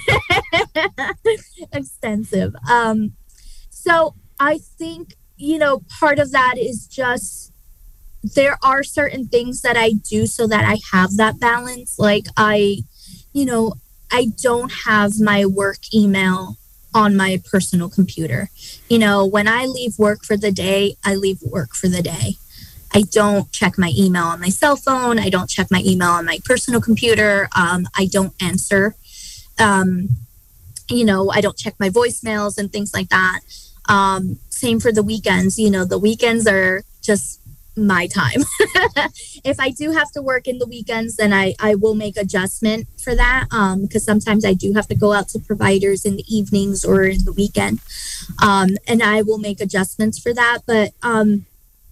extensive. Um, so I think, you know, part of that is just, there are certain things that I do so that I have that balance. Like I, you know, I don't have my work email on my personal computer. You know, when I leave work for the day, I leave work for the day. I don't check my email on my cell phone. I don't check my email on my personal computer. Um, I don't answer. Um, you know, I don't check my voicemails and things like that. Um, same for the weekends. You know, the weekends are just my time. If I do have to work in the weekends, then I, I will make adjustment for that, um, because sometimes I do have to go out to providers in the evenings or in the weekend, um, and I will make adjustments for that. But um,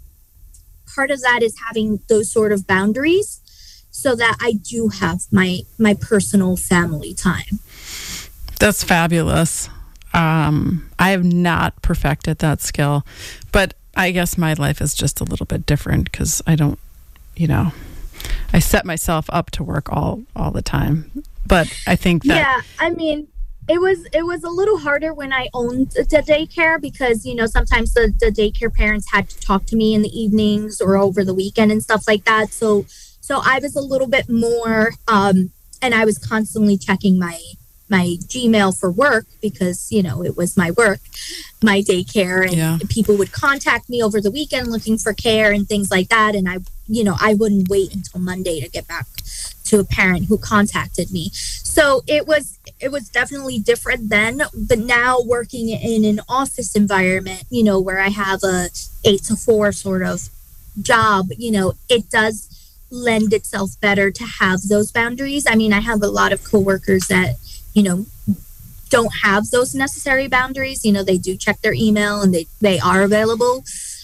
part of that is having those sort of boundaries so that I do have my my personal family time. That's fabulous. Um, I have not perfected that skill, but I guess my life is just a little bit different because I don't, you know, I set myself up to work all, all the time. But I think that... Yeah, I mean, it was it was a little harder when I owned the daycare because, you know, sometimes the, the daycare parents had to talk to me in the evenings or over the weekend and stuff like that. So, so I was a little bit more, um, and I was constantly checking my my Gmail for work because, you know, it was my work, my daycare, and yeah. people would contact me over the weekend looking for care and things like that. And I, you know, I wouldn't wait until Monday to get back to a parent who contacted me. So it was, it was definitely different then, but now working in an office environment, you know, where I have a eight to four sort of job, you know, it does lend itself better to have those boundaries. I mean, I have a lot of coworkers that, you know, don't have those necessary boundaries. You know, they do check their email and they, they are available.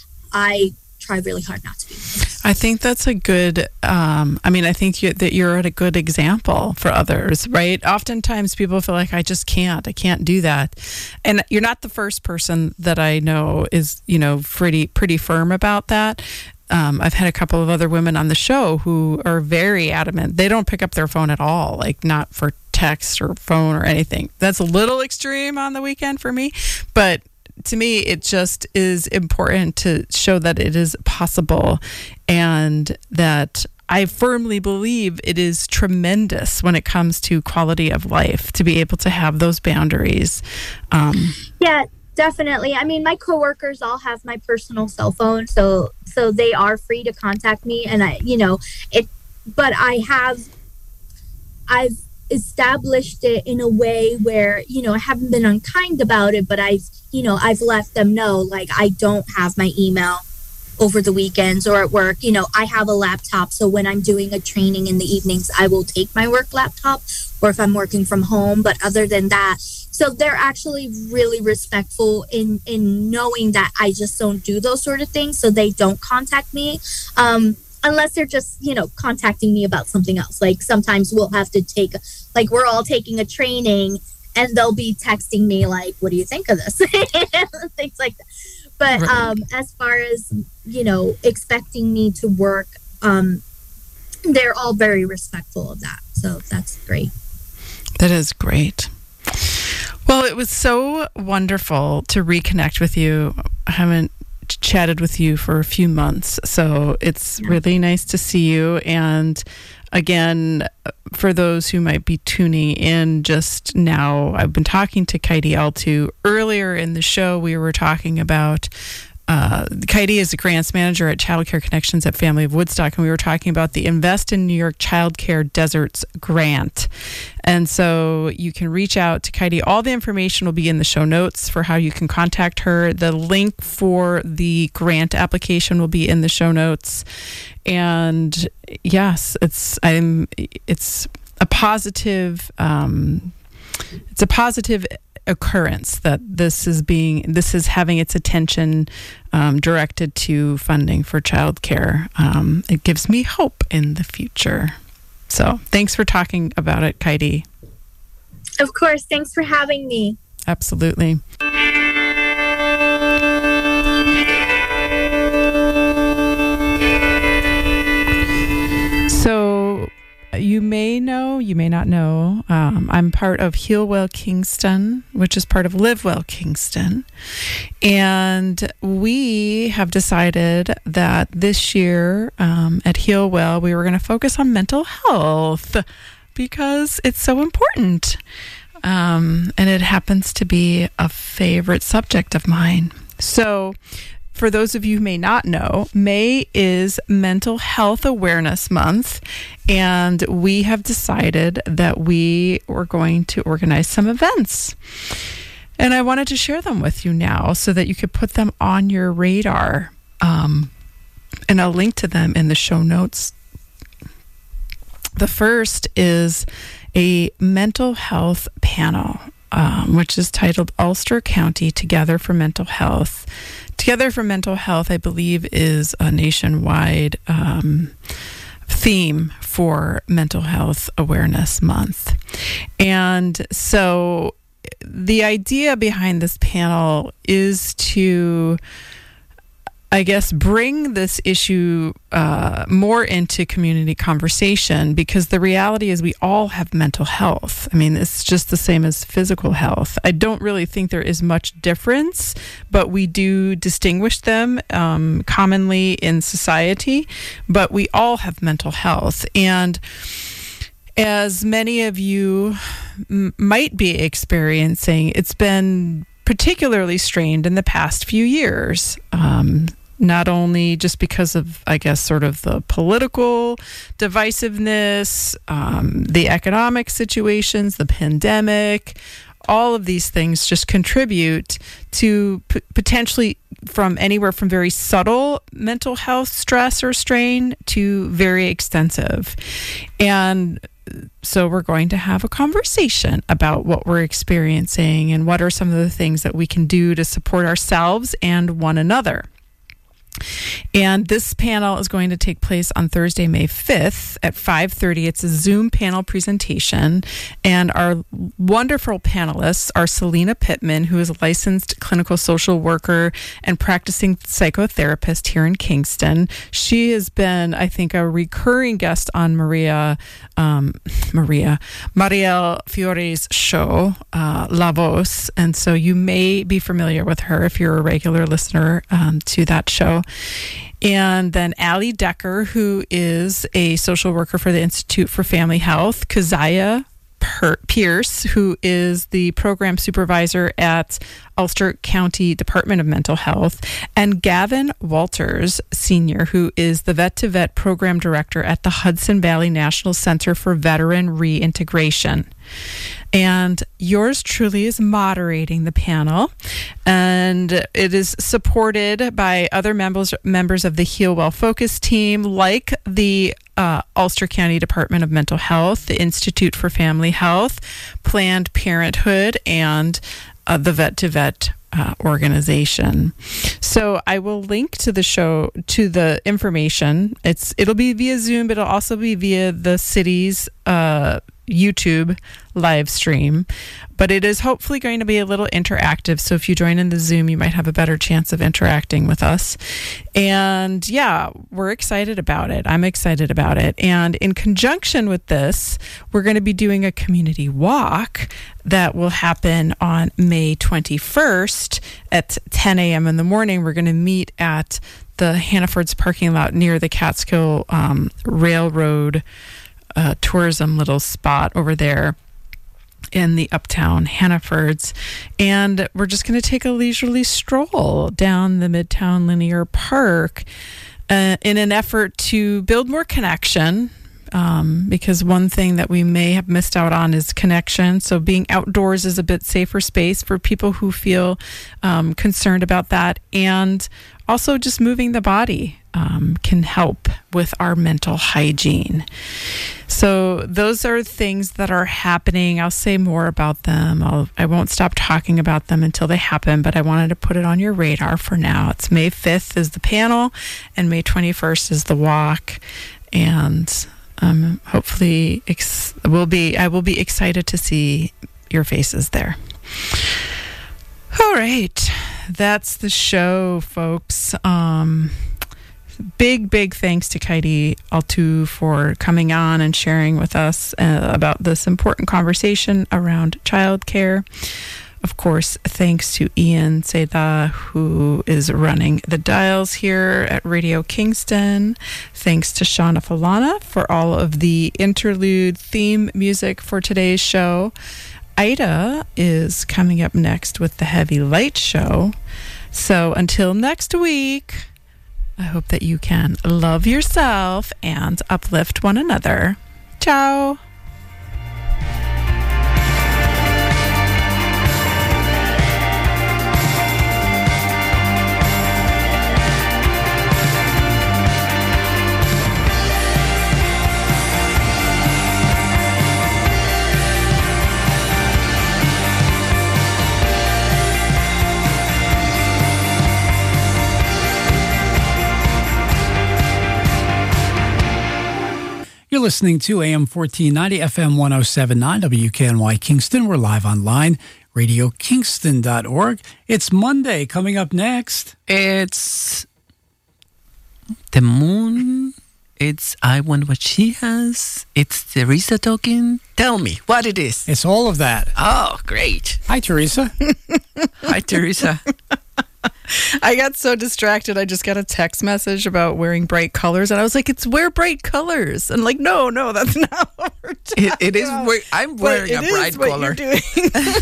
I try really hard not to be. I think that's a good, um, I mean, I think you, that you're at a good example for others, right? Oftentimes people feel like, I just can't, I can't do that. And you're not the first person that I know is, you know, pretty, pretty firm about that. Um, I've had a couple of other women on the show who are very adamant. They don't pick up their phone at all, like not for text or phone or anything. That's a little extreme on the weekend for me, but to me, it just is important to show that it is possible and that I firmly believe it is tremendous when it comes to quality of life to be able to have those boundaries. Um, yeah, definitely. I mean, my coworkers all have my personal cell phone, so so they are free to contact me, and I, you know, it. But I have, I've established it in a way where, you know, I haven't been unkind about it, but I've, you know, I've let them know, like, I don't have my email over the weekends or at work. You know, I have a laptop, so when I'm doing a training in the evenings, I will take my work laptop, or if I'm working from home. But other than that, so they're actually really respectful in in knowing that I just don't do those sort of things, so they don't contact me. Um, unless they're just, you know, contacting me about something else. Like sometimes we'll have to take, like we're all taking a training and they'll be texting me like, what do you think of this? Things like that. But right. um, as far as, you know, expecting me to work, um, they're all very respectful of that. So that's great. That is great. Well, it was so wonderful to reconnect with you. I haven't chatted with you for a few months, so it's really nice to see you. And again, for those who might be tuning in just now, I've been talking to Katie Altu. Earlier in the show, we were talking about Uh, Katie is a grants manager at Child Care Connections at Family of Woodstock, and we were talking about the Invest in New York Child Care Deserts grant. And so you can reach out to Kaidi. All the information will be in the show notes for how you can contact her. The link for the grant application will be in the show notes. And yes, it's I'm it's a positive um, it's a positive occurrence that this is being this is having its attention um, directed to funding for childcare. Um, it gives me hope in the future. So thanks for talking about it, Kaidi. Of course. Thanks for having me. Absolutely. So you may know, you may not know, um, I'm part of Heal Well Kingston, which is part of Live Well Kingston. And we have decided that this year um, at Heal Well, we were going to focus on mental health because it's so important. Um, and it happens to be a favorite subject of mine. So for those of you who may not know, May is Mental Health Awareness Month, and we have decided that we were going to organize some events. And I wanted to share them with you now so that you could put them on your radar. Um, and I'll link to them in the show notes. The first is a mental health panel, um, which is titled Ulster County Together for Mental Health. Together for Mental Health, I believe, is a nationwide um, theme for Mental Health Awareness Month. And so the idea behind this panel is to, I guess, bring this issue uh, more into community conversation, because the reality is we all have mental health. I mean, it's just the same as physical health. I don't really think there is much difference, but we do distinguish them um, commonly in society, but we all have mental health. And as many of you m- might be experiencing, it's been particularly strained in the past few years. Um, not only just because of, I guess, sort of the political divisiveness, um, the economic situations, the pandemic, all of these things just contribute to p- potentially from anywhere from very subtle mental health stress or strain to very extensive. And so we're going to have a conversation about what we're experiencing and what are some of the things that we can do to support ourselves and one another. And this panel is going to take place on Thursday, May fifth at five thirty. It's a Zoom panel presentation. And our wonderful panelists are Selena Pittman, who is a licensed clinical social worker and practicing psychotherapist here in Kingston. She has been, I think, a recurring guest on Maria, um, Maria, Marielle Fiore's show, uh, La Voz. And so you may be familiar with her if you're a regular listener um, to that show. And then Allie Decker, who is a social worker for the Institute for Family Health, Keziah Pierce, who is the program supervisor at Ulster County Department of Mental Health, and Gavin Walters, Senior, who is the Vet to Vet program director at the Hudson Valley National Center for Veteran Reintegration. And yours truly is moderating the panel, and it is supported by other members members of the Heal Well Focus team, like the uh, Ulster County Department of Mental Health, the Institute for Family Health, Planned Parenthood, and uh, the Vet to Vet uh, organization. So I will link to the show, to the information. It's it'll be via Zoom, but it'll also be via the city's uh, YouTube live stream, but it is hopefully going to be a little interactive. So if you join in the Zoom, you might have a better chance of interacting with us. And yeah, we're excited about it. I'm excited about it. And in conjunction with this, we're going to be doing a community walk that will happen on May twenty-first at ten a.m. in the morning. We're going to meet at the Hannaford's parking lot near the Catskill um, Railroad Uh, tourism little spot over there in the uptown Hannafords. And we're just going to take a leisurely stroll down the Midtown Linear Park uh, in an effort to build more connection um, because one thing that we may have missed out on is connection. So being outdoors is a bit safer space for people who feel um, concerned about that. And also just moving the body um, can help with our mental hygiene. So those are things that are happening. I'll say more about them. I'll, I won't stop talking about them until they happen, but I wanted to put it on your radar for now. It's May fifth is the panel, and May twenty-first is the walk. And um, hopefully ex- we'll be, I will be excited to see your faces there. All right. That's the show, folks. Um, big, big thanks to Kaidi Altu for coming on and sharing with us uh, about this important conversation around childcare. Of course, thanks to Ian Seda, who is running the dials here at Radio Kingston. Thanks to Shauna Falana for all of the interlude theme music for today's show. Ida is coming up next with the Heavy Light Show. So until next week, I hope that you can love yourself and uplift one another. Ciao. You're listening to A M fourteen ninety, F M one oh seven point nine, W K N Y Kingston. We're live online, radio kingston dot org. It's Monday. Coming up next, it's the moon. It's I Want What She Has. It's Teresa talking. Tell me what it is. It's all of that. Oh, great. Hi, Teresa. Hi, Teresa. I got so distracted. I just got a text message about wearing bright colors, and I was like, "It's wear bright colors." And like, no, no, that's not what we're talking It, it is. about. We- I'm wearing But a it bright is what color. You're doing.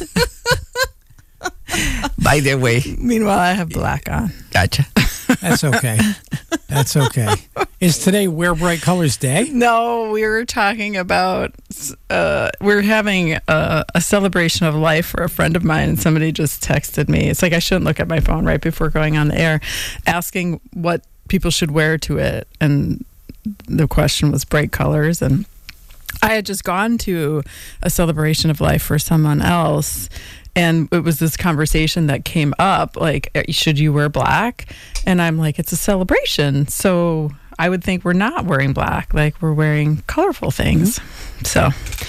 By the way, Meanwhile, I have black on. gotcha. That's okay. That's okay. Is today Wear Bright Colors Day? No, we were talking about, uh, we're having a, a celebration of life for a friend of mine, and somebody just texted me. It's like I shouldn't look at my phone right before going on the air, asking what people should wear to it. And the question was bright colors. And I had just gone to a celebration of life for someone else, and it was this conversation that came up, like, should you wear black? And I'm like, it's a celebration. So I would think we're not wearing black, like we're wearing colorful things. Mm-hmm. So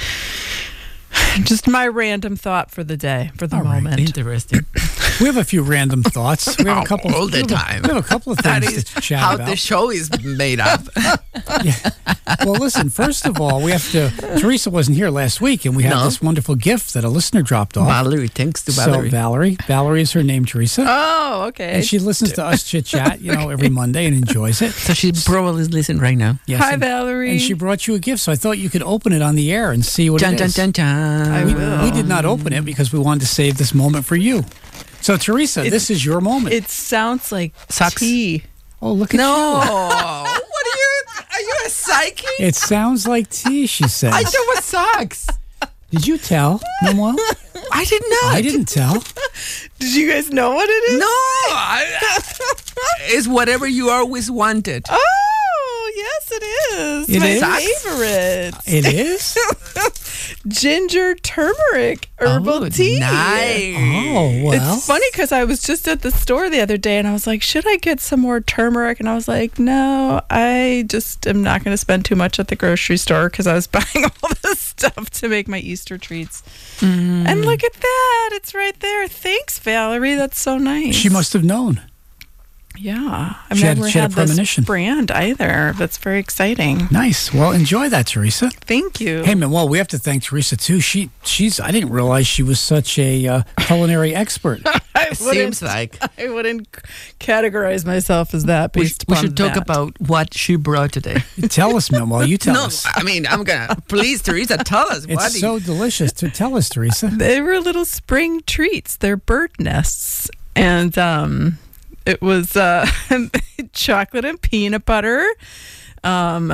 just my random thought for the day, for the All right. moment. Interesting. We have a few random thoughts. We have a couple All the we have a- time. we have a couple of That things is to chat how about. the show is made up. Yeah. Well, listen, first of all, we have to, Teresa wasn't here last week, and we had No. this wonderful gift that a listener dropped off. Valerie, thanks to Valerie. So Valerie, Valerie is her name, Teresa. Oh, okay. And she listens to us chit chat, you know, every Monday and enjoys it. So she probably listening right now. Yes, Hi, and, Valerie. and she brought you a gift, so I thought you could open it on the air and see what Dun, it dun, is. dun, dun. I we, will. we did not open it because we wanted to save this moment for you. So, Teresa, It's- this is your moment. It sounds like Socks. tea. oh, look at No. you. What are you? Are you a psychic? It sounds like tea, she says. I thought it was socks. Did you tell, Manuel? I did not. I didn't tell. Did you guys know what it is? No. I, it's whatever you always wanted. Oh, yes, it is. It My is? favorite. It is? Ginger turmeric herbal Oh, tea. nice. Oh, well. It's funny because I was just at the store the other day and I was like, should I get some more turmeric? And I was like, no, I just am not going to spend too much at the grocery store because I was buying all this stuff to make my Easter treats. Mm. And look at that. It's right there. Thanks, Valerie. That's so nice. She must have known. Yeah. I've She had- never she had had, a premonition. this brand either. That's very exciting. Nice. Well, enjoy that, Teresa. Thank you. Hey, Manuel, we have to thank Teresa, too. She, she's. I didn't realize she was such a uh, culinary expert. I It wouldn't, seems like. I wouldn't categorize myself as that We, based we upon should talk that. about what she brought today. Tell us, Manuel. You tell no, us. I mean, I'm going to. Please, Teresa, tell us. It's what so delicious. To tell us, Teresa. They were little spring treats. They're bird nests. And um, it was uh, chocolate and peanut butter, um,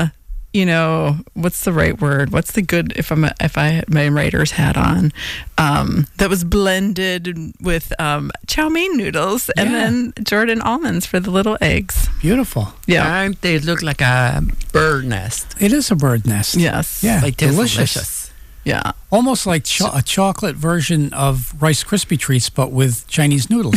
you know, what's the right word? What's the good, if I'm a, if I had my writer's hat on, um, that was blended with um, chow mein noodles and Yeah. then Jordan almonds for the little eggs. Beautiful. Yeah. And they look like a bird nest. It is a bird nest. Yes. Yeah. Like they're delicious. delicious. Yeah. Almost like cho- a chocolate version of Rice Krispie treats, but with Chinese noodles,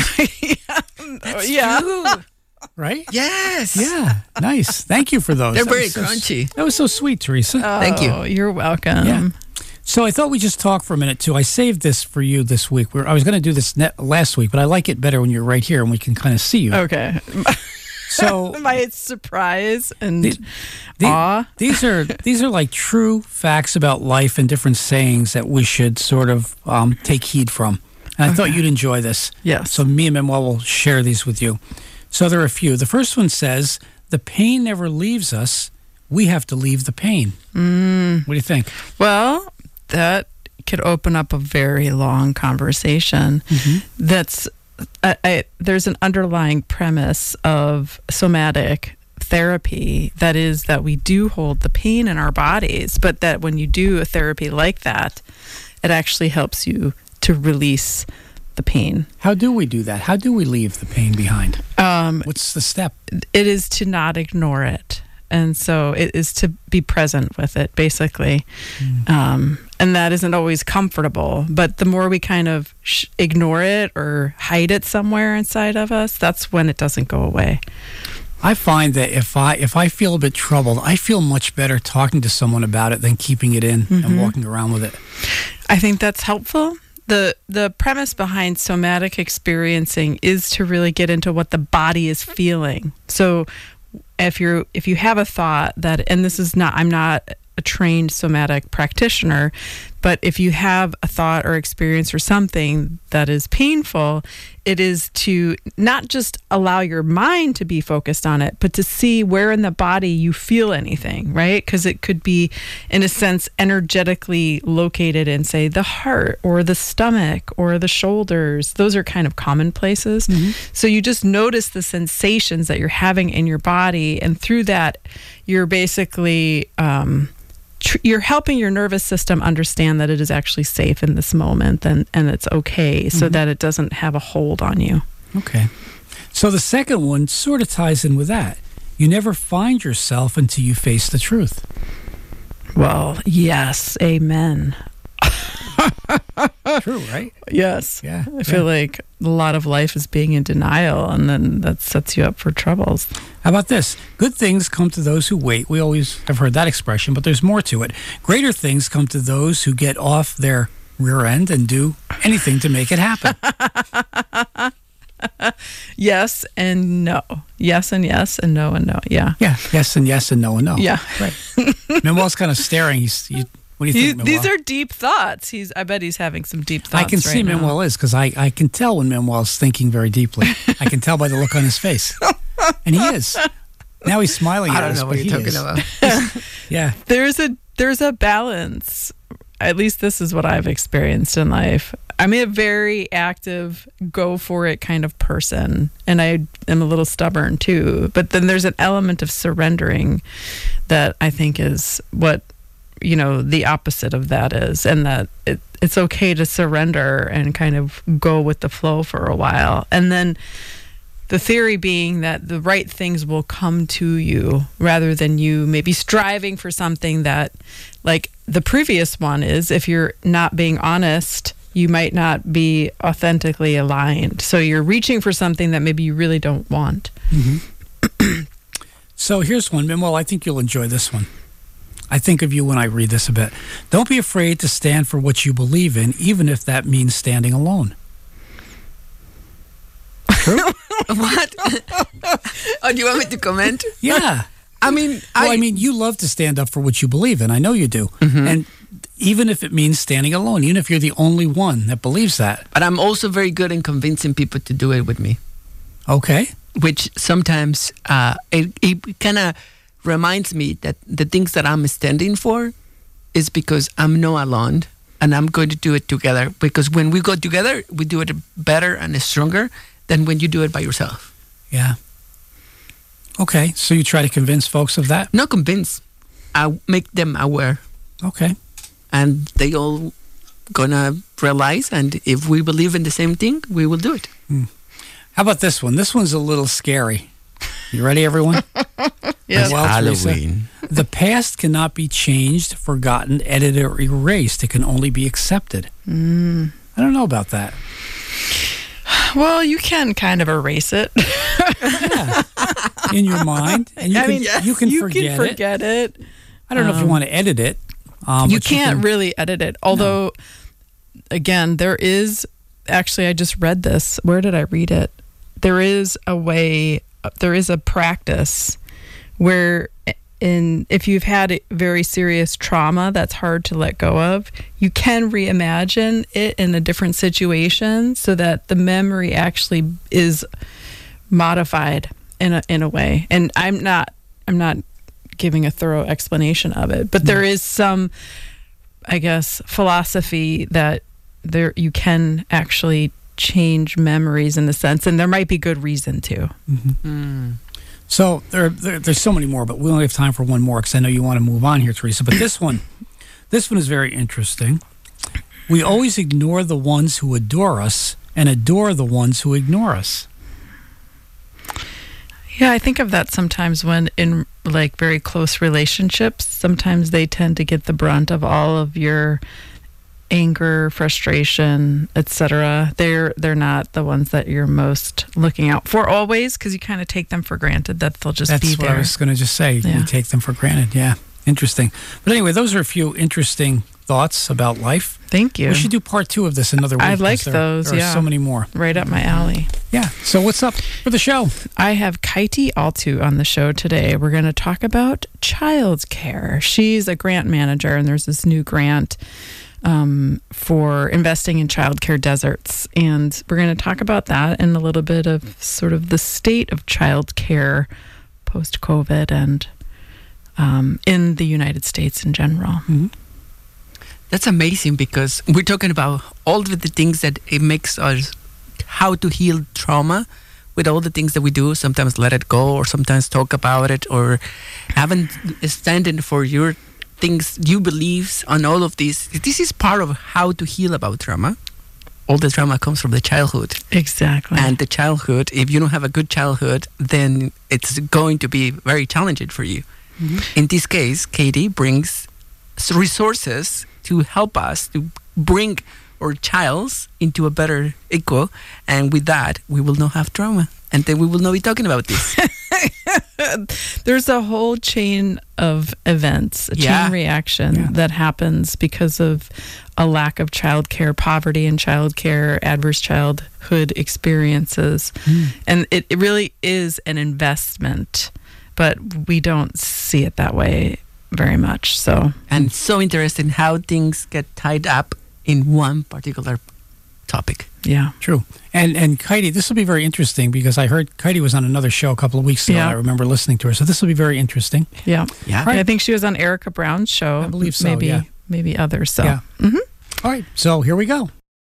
Oh, yeah. True. right? Yes. Yeah. Nice. Thank you for those. They're That very was so- crunchy. That was so sweet, Teresa. Thank you. Oh, you're welcome. Yeah. So I thought we'd just talk for a minute, too. I saved this for you this week. We're, I was going to do this net last week, but I like it better when you're right here and we can kind of see you. Okay. So My surprise and The- the- awe. these are these are like true facts about life and different sayings that we should sort of um, take heed from. And I thought you'd enjoy this. Yes. So me and Manuel will share these with you. So there are a few. The first one says, "The pain never leaves us. We have to leave the pain." Mm. What do you think? Well, that could open up a very long conversation. That's I, I, there's an underlying premise of somatic therapy that is that we do hold the pain in our bodies, but that when you do a therapy like that, it actually helps you to release the pain. How do we do that? How do we leave the pain behind? Um, What's the step? it is to not ignore it. And so it is to be present with it, basically. Um, and that isn't always comfortable. But the more we kind of sh- ignore it or hide it somewhere inside of us, that's when it doesn't go away. I find that if I if I feel a bit troubled, I feel much better talking to someone about it than keeping it in and walking around with it. I think that's helpful. The the premise behind somatic experiencing is to really get into what the body is feeling. So if you're if you have a thought that, and this is not, I'm not a trained somatic practitioner, but if you have a thought or experience or something that is painful, it is to not just allow your mind to be focused on it, but to see where in the body you feel anything, right? Because it could be, in a sense, energetically located in, say, the heart or the stomach or the shoulders. Those are kind of common places. So you just notice the sensations that you're having in your body, and through that, you're basically um, tr- you're helping your nervous system understand that it is actually safe in this moment, and, and it's okay, so that it doesn't have a hold on you. Okay. So the second one sort of ties in with that. You never find yourself until you face the truth. Well, yes, amen. True, right? Yes. Yeah. I feel like a lot of life is being in denial, and then that sets you up for troubles. How about this? Good things come to those who wait. We always have heard that expression, but there's more to it. Greater things come to those who get off their rear end and do anything to make it happen. Yes and no. Yes and yes and no and no. Yeah. Yeah. Yes and yes and no and no. Yeah. Right. Manuel's kind of staring. He's, you, what do you He, think, Manuel? these are deep thoughts. He's. I bet he's having some deep thoughts. I can see right now. Manuel is, because I, I can tell when Manuel's thinking very deeply. I can tell by the look on his face. And he is. Now he's smiling I at don't us, know but what you're he talking is. about. Yeah. There's a there's a balance. At least this is what I've experienced in life. I'm a very active, go for it kind of person, and I am a little stubborn too. But then there's an element of surrendering that I think is what, you know, the opposite of that is, and that it, it's okay to surrender and kind of go with the flow for a while. And then the theory being that the right things will come to you rather than you maybe striving for something that, like the previous one is, if you're not being honest, you might not be authentically aligned. So you're reaching for something that maybe you really don't want. So here's one. Manuel, I think you'll enjoy this one. I think of you when I read this a bit. Don't be afraid to stand for what you believe in, even if that means standing alone. True? What? Oh, do you want me to comment? Yeah. I mean, Well, I, I mean, you love to stand up for what you believe in. I know you do. And even if it means standing alone, even if you're the only one that believes that. but I'm also very good in convincing people to do it with me, Okay. which sometimes uh, it, it kind of reminds me that the things that I'm standing for is because I'm not alone, and I'm going to do it together. Because when we go together, we do it better and stronger than when you do it by yourself. Yeah. Okay. So you try to convince folks of that? Not convinced. uh, make them aware, Okay. and they all gonna realize. And if we believe in the same thing, we will do it. How about this one? This one's a little scary. You ready, everyone? Yeah. Well, Teresa, the past cannot be changed, forgotten, edited, or erased. It can only be accepted. Mm. I don't know about that. Well, you can kind of erase it. Yeah. In your mind, and you I can mean, you can you forget, can forget it. it. I don't know if you Um, want to edit it. Um, you but can't can- really edit it. Although, again, there is actually, I just read this. Where did I read it? There is a way, there is a practice where, in if you've had a very serious trauma that's hard to let go of, you can reimagine it in a different situation so that the memory actually is modified in a in a way. And I'm not I'm not giving a thorough explanation of it, but there is some, I guess, philosophy that there you can actually change memories in the sense, and there might be good reason to. Mm. So there, there, there's so many more, but we only have time for one more because I know you want to move on here, Teresa. But this one, this one is very interesting. We always ignore the ones who adore us and adore the ones who ignore us. Yeah, I think of that sometimes when in like very close relationships, sometimes they tend to get the brunt of all of your anger, frustration, et cetera. They're they're not the ones that you're most looking out for always, because you kind of take them for granted that they'll just That's be what there. I was going to just say. Yeah. We take them for granted. Yeah, interesting. But anyway, those are a few interesting thoughts about life. Thank you. We should do part two of this another week. I like 'cause there, those, There are yeah. so many more. Right up my alley. Yeah. So what's up for the show? I have Kaiti Altu on the show today. We're going to talk about child care. She's a grant manager, and there's this new grant um, for investing in childcare deserts. And we're going to talk about that and a little bit of sort of the state of childcare post-COVID and um, in the United States in general. Mm-hmm. That's amazing, because we're talking about all of the things that it makes us, how to heal trauma with all the things that we do. Sometimes let it go, or sometimes talk about it, or haven't standing for your things, you beliefs on all of this. This is part of how to heal about trauma. All the trauma comes from the childhood. Exactly. And the childhood, if you don't have a good childhood, then it's going to be very challenging for you. Mm-hmm. In this case, Katie brings s- resources to help us to bring our childs into a better equal, and with that, we will not have trauma, and then we will not be talking about this. There's a whole chain of events, a Yeah. chain reaction Yeah. that happens because of a lack of childcare, poverty in childcare, adverse childhood experiences. And it, it really is an investment, but we don't see it that way very much. So, And it's so interesting how things get tied up in one particular topic. yeah. True. And and Katie, this will be very interesting because I heard Katie was on another show a couple of weeks ago. Yeah. And I remember listening to her. So this will be very interesting. Yeah. Yeah. Right. I think she was on Erica Brown's show. I believe so, Maybe, yeah. maybe others. So, Yeah. Mhm. All right. So here we go.